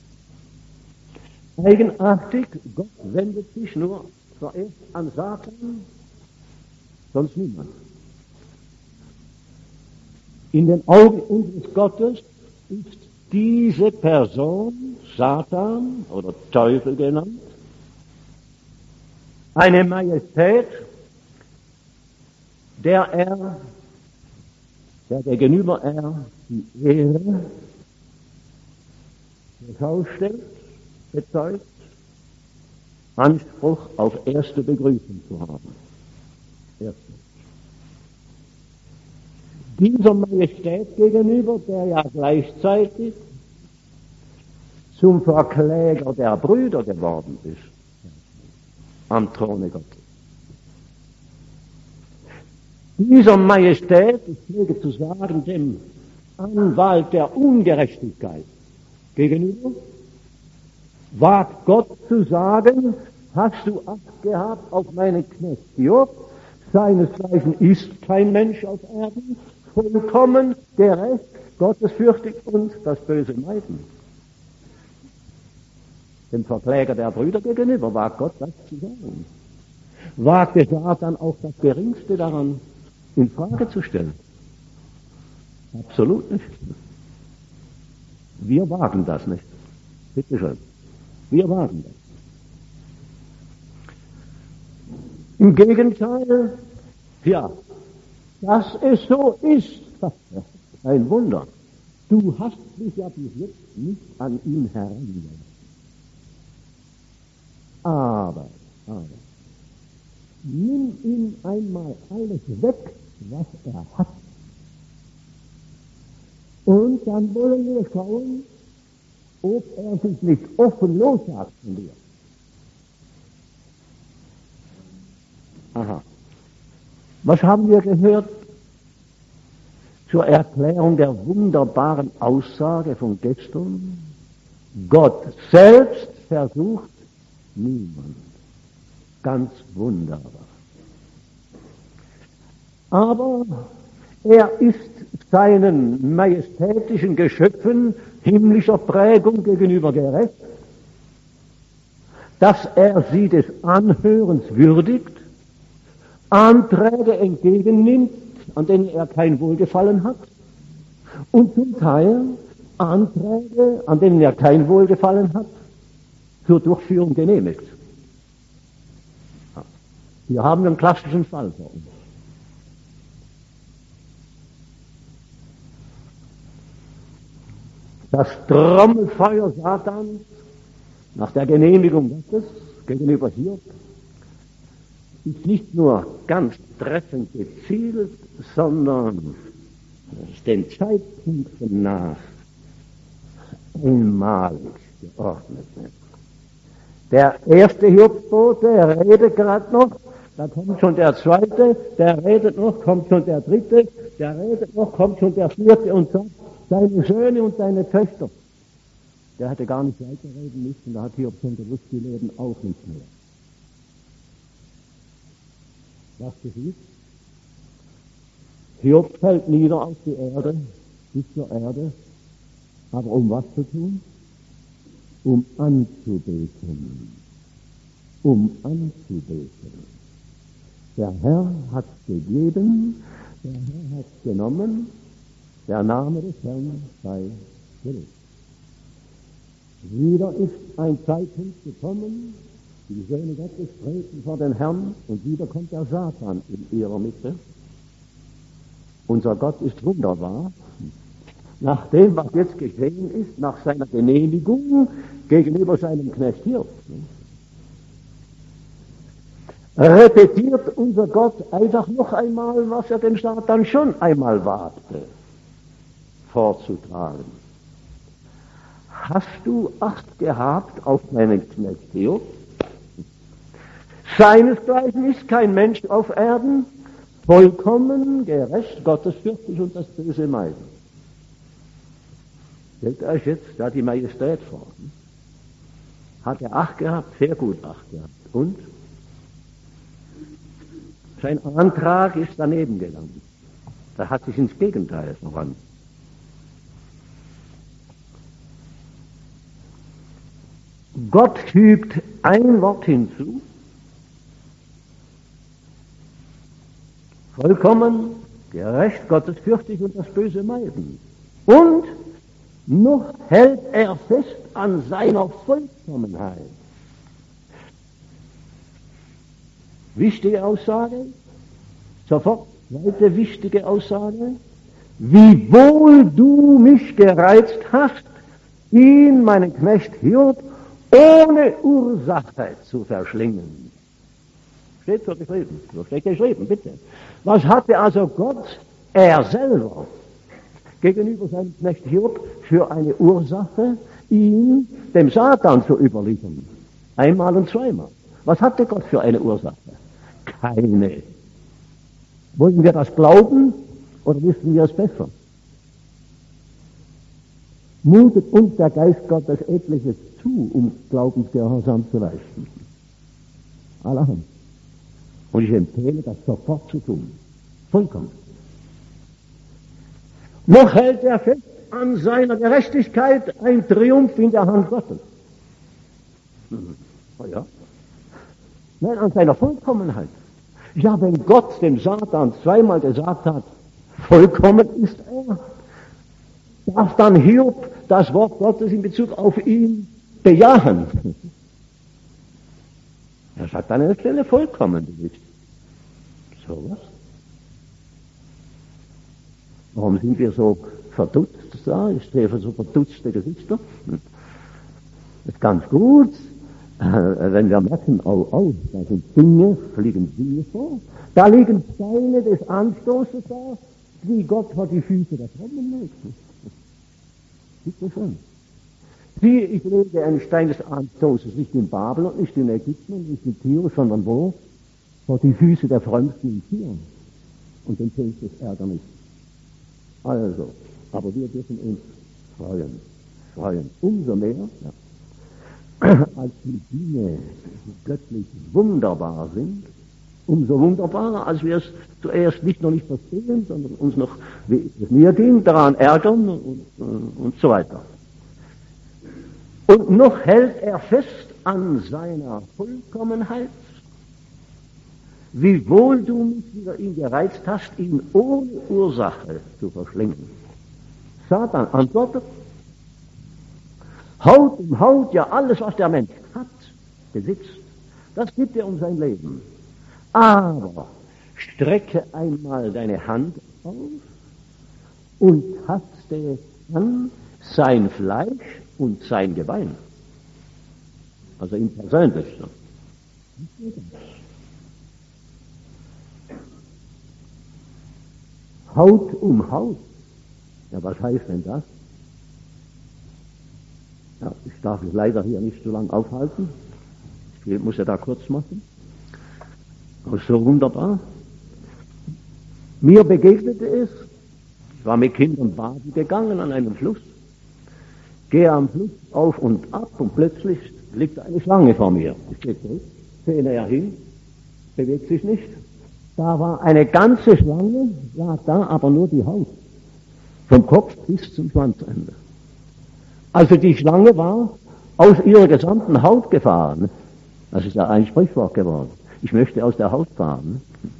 Eigenartig, Gott wendet sich nur zuerst an Satan, sonst niemand. In den Augen unseres Gottes ist diese Person, Satan oder Teufel genannt, eine Majestät, der gegenüber er die Ehre zur Schau stellt, bezeugt, Anspruch auf erste Begrüßung zu haben. Erstens. Dieser Majestät gegenüber, der ja gleichzeitig zum Verkläger der Brüder geworden ist, am Throne Gottes. Dieser Majestät, ich pflege zu sagen, dem Anwalt der Ungerechtigkeit gegenüber, wagt Gott zu sagen, hast du Acht gehabt auf meinen Knecht Hiob, seinesgleichen ist kein Mensch auf Erden, vollkommen gerecht, gottesfürchtig und das Böse meiden. Dem Verkläger der Brüder gegenüber wagt Gott das zu sagen. Wagt es Satan auch das Geringste daran in Frage zu stellen? Absolut nicht. Wir wagen das nicht. Bitte schön. Wir wagen das. Im Gegenteil, ja, dass es so ist, ein Wunder. Du hast dich ja bis jetzt nicht an ihn herangelassen. Aber, nimm ihm einmal alles weg, was er hat. Und dann wollen wir schauen, ob er sich nicht offen lossagt von dir. Aha. Was haben wir gehört zur Erklärung der wunderbaren Aussage von gestern? Gott selbst versucht niemand. Ganz wunderbar. Aber er ist seinen majestätischen Geschöpfen himmlischer Prägung gegenüber gerecht, dass er sie des Anhörens würdigt, Anträge entgegennimmt, an denen er kein Wohlgefallen hat, und zum Teil Anträge, an denen er kein Wohlgefallen hat, zur Durchführung genehmigt. Wir haben einen klassischen Fall vor uns. Das Trommelfeuer Satans nach der Genehmigung Gottes gegenüber Hiob ist nicht nur ganz treffend gezielt, sondern den Zeitpunkten nach einmalig geordnet. Der erste Hiobsbote, der redet gerade noch, da kommt schon der zweite, der redet noch, kommt schon der dritte, der redet noch, kommt schon der vierte und sagt, deine Söhne und deine Töchter. Der hatte gar nicht weiterreden müssen, da hat Hiob schon gewusst, die leben auch nicht mehr. Was geschieht? Hiob fällt nieder auf die Erde, bis zur Erde, aber um was zu tun? Um anzubeten. Um anzubeten. Der Herr hat gegeben, der Herr hat genommen, der Name des Herrn sei gelobt. Wieder ist ein Zeitpunkt gekommen, die Söhne Gottes treten vor den Herrn und wieder kommt der Satan in ihrer Mitte. Unser Gott ist wunderbar, nach dem, was jetzt geschehen ist, nach seiner Genehmigung gegenüber seinem Knecht Hiob, repetiert unser Gott einfach noch einmal, was er dem Satan schon einmal wagte vorzutragen. Hast du Acht gehabt auf meinen Knecht Hiob? Seinesgleichen ist kein Mensch auf Erden, vollkommen, gerecht, gottesfürchtig und das Böse meiden. Stellt euch jetzt da die Majestät vor. Hat er Acht gehabt? Sehr gut Acht gehabt. Und? Sein Antrag ist daneben gegangen. Er hat sich ins Gegenteil verwandelt. Gott fügt ein Wort hinzu. Vollkommen, gerecht, gottesfürchtig und das Böse meiden. Und noch hält er fest an seiner Vollkommenheit. Wichtige Aussage. Sofort, zweite wichtige Aussage. Wie wohl du mich gereizt hast, ihn, meinen Knecht Hiob, ohne Ursache zu verschlingen. Steht so geschrieben. So steht geschrieben, bitte. Was hatte also Gott, er selber, gegenüber seinem Knecht Hiob für eine Ursache, ihn dem Satan zu überliefern? Einmal und zweimal. Was hatte Gott für eine Ursache? Keine. Wollen wir das glauben oder wissen wir es besser? Mutet uns der Geist Gottes etliches zu, um Glaubensgehorsam zu leisten. Allerhand. Und ich empfehle, das sofort zu tun. Vollkommen. Noch hält er fest an seiner Gerechtigkeit, ein Triumph in der Hand Gottes. Oh ja. Nein, an seiner Vollkommenheit. Ja, wenn Gott dem Satan zweimal gesagt hat, vollkommen ist er, darf dann Hiob das Wort Gottes in Bezug auf ihn bejahen. Er sagt an einer Stelle vollkommen, du bist. So was? Warum sind wir so verdutzt da? Ich treffe so verdutzte Gesichter. Das ist ganz gut, wenn wir merken, da sind Dinge, fliegen Dinge vor. Da liegen Steine des Anstoßes da, die Gott vor die Füße der Frommen legt. Bitte schön. Siehe, ich lege einen Stein des Anstoßes nicht in Babel und nicht in Ägypten und nicht in Tiro, sondern wo? Vor die Füße der Frömmsten in Sion und den Fels des Ärgernisses. Also, aber wir dürfen uns freuen, umso mehr, als die Dinge göttlich wunderbar sind, umso wunderbarer, als wir es zuerst nicht verstehen, sondern uns noch, wie es mir ging, daran ärgern und so weiter. Und noch hält er fest an seiner Vollkommenheit, wie wohl du mich wieder ihn gereizt hast, ihn ohne Ursache zu verschlingen. Satan antwortet, Haut um Haut, ja alles, was der Mensch hat, besitzt, das gibt er um sein Leben. Aber strecke einmal deine Hand aus und taste an sein Fleisch und sein Gebein. Also ihm persönlich. Haut um Haut. Ja, was heißt denn das? Ja, ich darf es leider hier nicht so lange aufhalten. Ich muss ja da kurz machen. Aber so wunderbar. Mir begegnete es, ich war mit Kindern baden gegangen an einem Fluss, gehe am Fluss auf und ab und plötzlich liegt eine Schlange vor mir. Ich gehe zurück, sehe näher hin, bewegt sich nicht. Da war eine ganze Schlange, lag da, aber nur die Haut. Vom Kopf bis zum Schwanzende. Also die Schlange war aus ihrer gesamten Haut gefahren. Das ist ja ein Sprichwort geworden. Ich möchte aus der Haut fahren.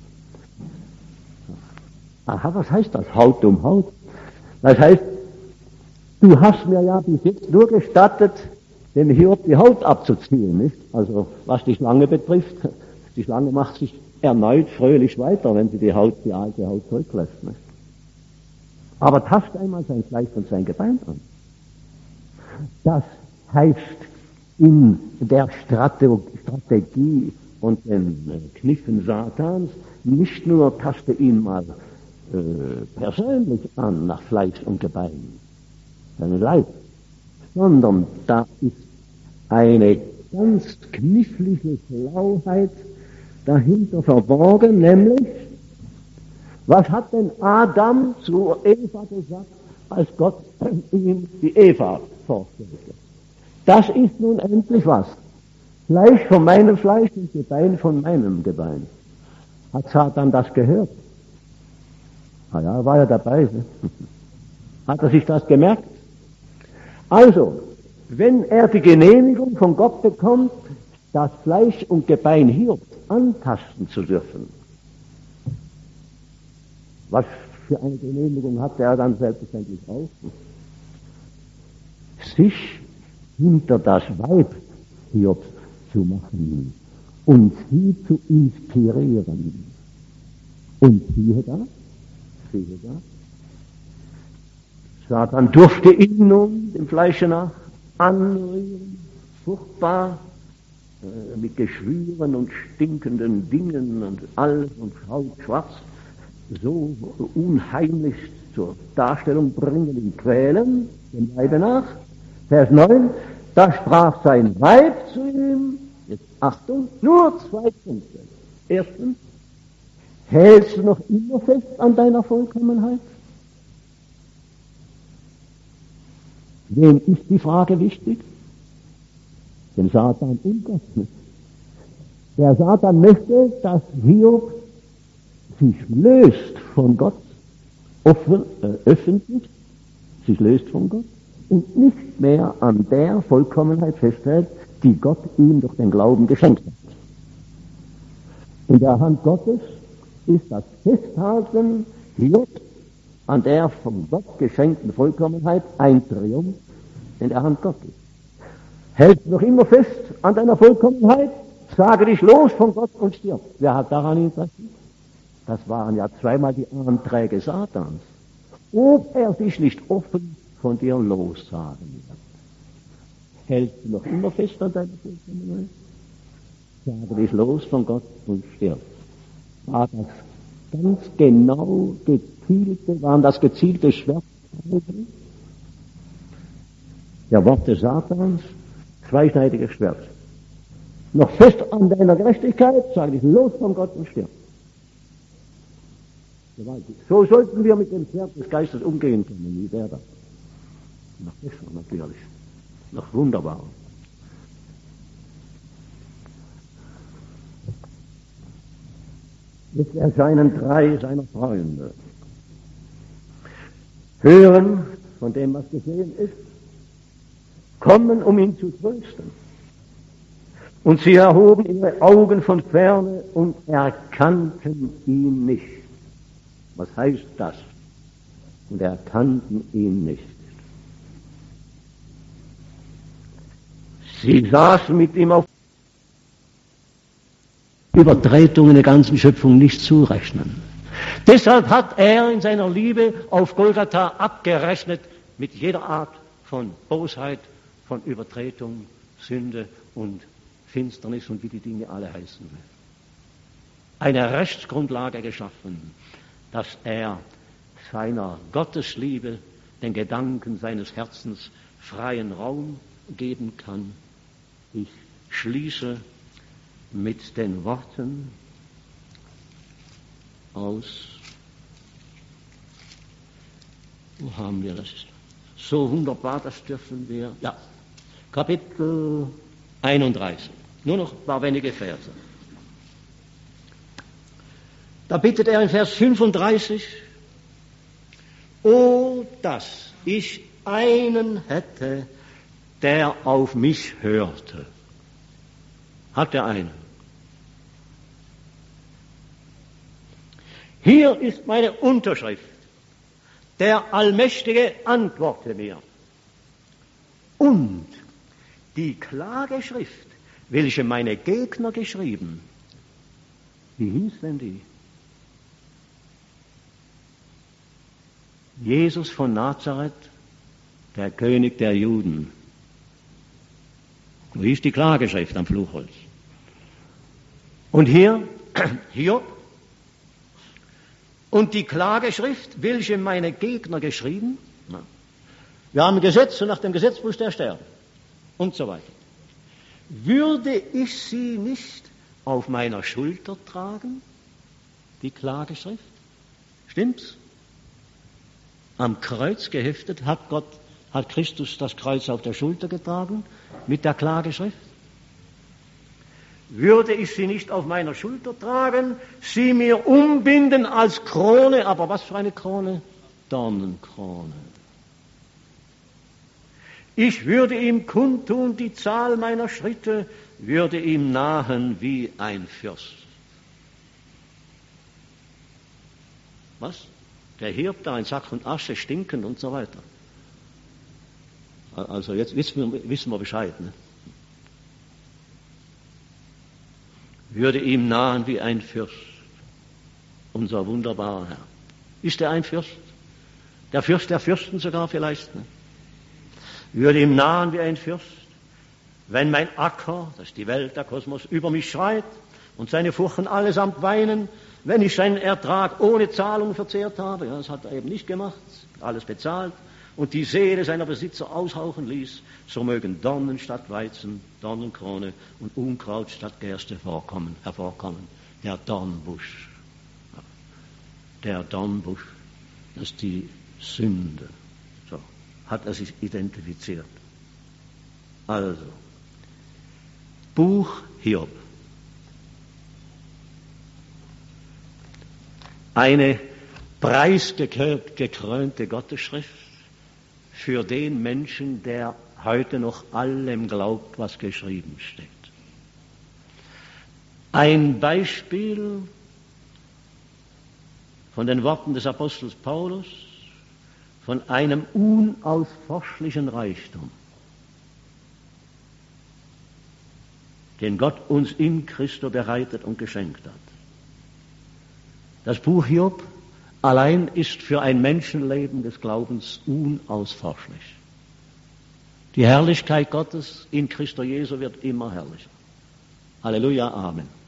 Aha, was heißt das? Haut um Haut? Das heißt, du hast mir ja bis jetzt nur gestattet, dem Hiob die Haut abzuziehen, nicht? Also, was die Schlange betrifft, die Schlange macht sich erneut fröhlich weiter, wenn sie die alte Haut zurücklässt, nicht? Aber tast einmal sein Fleisch und sein Gebein an. Das heißt in der Strategie und den Kniffen Satans nicht nur taste ihn mal persönlich an nach Fleisch und Gebein, seinen Leib, sondern da ist eine ganz knifflige Schlauheit dahinter verborgen, nämlich, was hat denn Adam zu Eva gesagt, als Gott ihm die Eva vorstellte? Das ist nun endlich was. Fleisch von meinem Fleisch und Gebein von meinem Gebein. Hat Satan das gehört? Na ja, war er dabei. Ne? Hat er sich das gemerkt? Also, wenn er die Genehmigung von Gott bekommt, das Fleisch und Gebein hier antasten zu dürfen, was für eine Genehmigung hatte er dann selbstverständlich auch? Sich hinter das Weib Hiobs zu machen und sie zu inspirieren. Und siehe da, Satan durfte ihn nun dem Fleische nach anrühren, furchtbar, mit Geschwüren und stinkenden Dingen und alles und schwarz, so unheimlich zur Darstellung bringen, ihn quälen, dem Leibe nach. Vers 9, da sprach sein Weib zu ihm, jetzt Achtung, nur 2 Punkte. Erstens, hältst du noch immer fest an deiner Vollkommenheit? Wem ist die Frage wichtig? Dem Satan und Gott nicht. Der Satan möchte, dass Hiob sich löst von Gott, öffentlich sich löst von Gott und nicht mehr an der Vollkommenheit festhält, die Gott ihm durch den Glauben geschenkt hat. In der Hand Gottes ist das Festhalten Hiob an der von Gott geschenkten Vollkommenheit ein Triumph in der Hand Gottes. Hältst noch immer fest an deiner Vollkommenheit, sage dich los von Gott und stirb. Wer hat daran Interesse? Das waren ja zweimal die Anträge Satans. Ob er sich nicht offen von dir lossagen wird. Hältst du noch immer fest an deiner Vollkommenheit? Sage dich los von Gott und stirb. War das ganz genau waren das gezielte Schwertstreiche der Worte Satans, zweischneidiges Schwert. Noch fest an deiner Gerechtigkeit, sage dich los von Gott und stirb. So sollten wir mit dem Schwert des Geistes umgehen können. Wie wäre das? Noch besser natürlich. Noch wunderbarer. Jetzt erscheinen 3 seiner Freunde. Hören von dem, was geschehen ist, kommen, um ihn zu trösten. Und sie erhoben ihre Augen von ferne und erkannten ihn nicht. Was heißt das? Und erkannten ihn nicht. Sie saßen mit ihm auf Übertretungen der ganzen Schöpfung nicht zurechnen. Deshalb hat er in seiner Liebe auf Golgatha abgerechnet mit jeder Art von Bosheit, von Übertretung, Sünde und Finsternis und wie die Dinge alle heißen. Eine Rechtsgrundlage geschaffen, dass er seiner Gottesliebe, den Gedanken seines Herzens freien Raum geben kann. Ich schließe mit den Worten aus, wo haben wir das? So wunderbar, das dürfen wir, ja, Kapitel 31, nur noch ein paar wenige Verse. Da bittet er in Vers 35, oh, dass ich einen hätte, der auf mich hörte. Hat er einen? Hier ist meine Unterschrift. Der Allmächtige antworte mir. Und die Klageschrift, welche meine Gegner geschrieben, wie hieß denn die? Jesus von Nazareth, der König der Juden. So hieß die Klageschrift am Fluchholz. Und hier, Hiob, und die Klageschrift, welche meine Gegner geschrieben, wir haben ein Gesetz und nach dem Gesetz muss der sterben und so weiter. Würde ich sie nicht auf meiner Schulter tragen, die Klageschrift? Stimmt's? Am Kreuz geheftet hat Christus das Kreuz auf der Schulter getragen mit der Klageschrift? Würde ich sie nicht auf meiner Schulter tragen, sie mir umbinden als Krone, aber was für eine Krone? Dornenkrone. Ich würde ihm kundtun die Zahl meiner Schritte, würde ihm nahen wie ein Fürst. Was? Der Hiob da in Sack und Asche stinkend und so weiter. Also jetzt wissen wir Bescheid. Ne? Würde ihm nahen wie ein Fürst, unser wunderbarer Herr. Ist er ein Fürst? Der Fürst der Fürsten sogar vielleicht? Ne? Würde ihm nahen wie ein Fürst, wenn mein Acker, das ist die Welt, der Kosmos, über mich schreit und seine Furchen allesamt weinen, wenn ich seinen Ertrag ohne Zahlung verzehrt habe, ja, das hat er eben nicht gemacht, alles bezahlt, und die Seele seiner Besitzer aushauchen ließ, so mögen Dornen statt Weizen, Dornenkrone und Unkraut statt Gerste hervorkommen. Der Dornbusch. Der Dornbusch, das ist die Sünde. So hat er sich identifiziert. Also, Buch Hiob. Eine preisgekrönte Gottesschrift für den Menschen, der heute noch allem glaubt, was geschrieben steht. Ein Beispiel von den Worten des Apostels Paulus, von einem unausforschlichen Reichtum, den Gott uns in Christo bereitet und geschenkt hat. Das Buch Hiob allein ist für ein Menschenleben des Glaubens unausforschlich. Die Herrlichkeit Gottes in Christo Jesu wird immer herrlicher. Halleluja, Amen.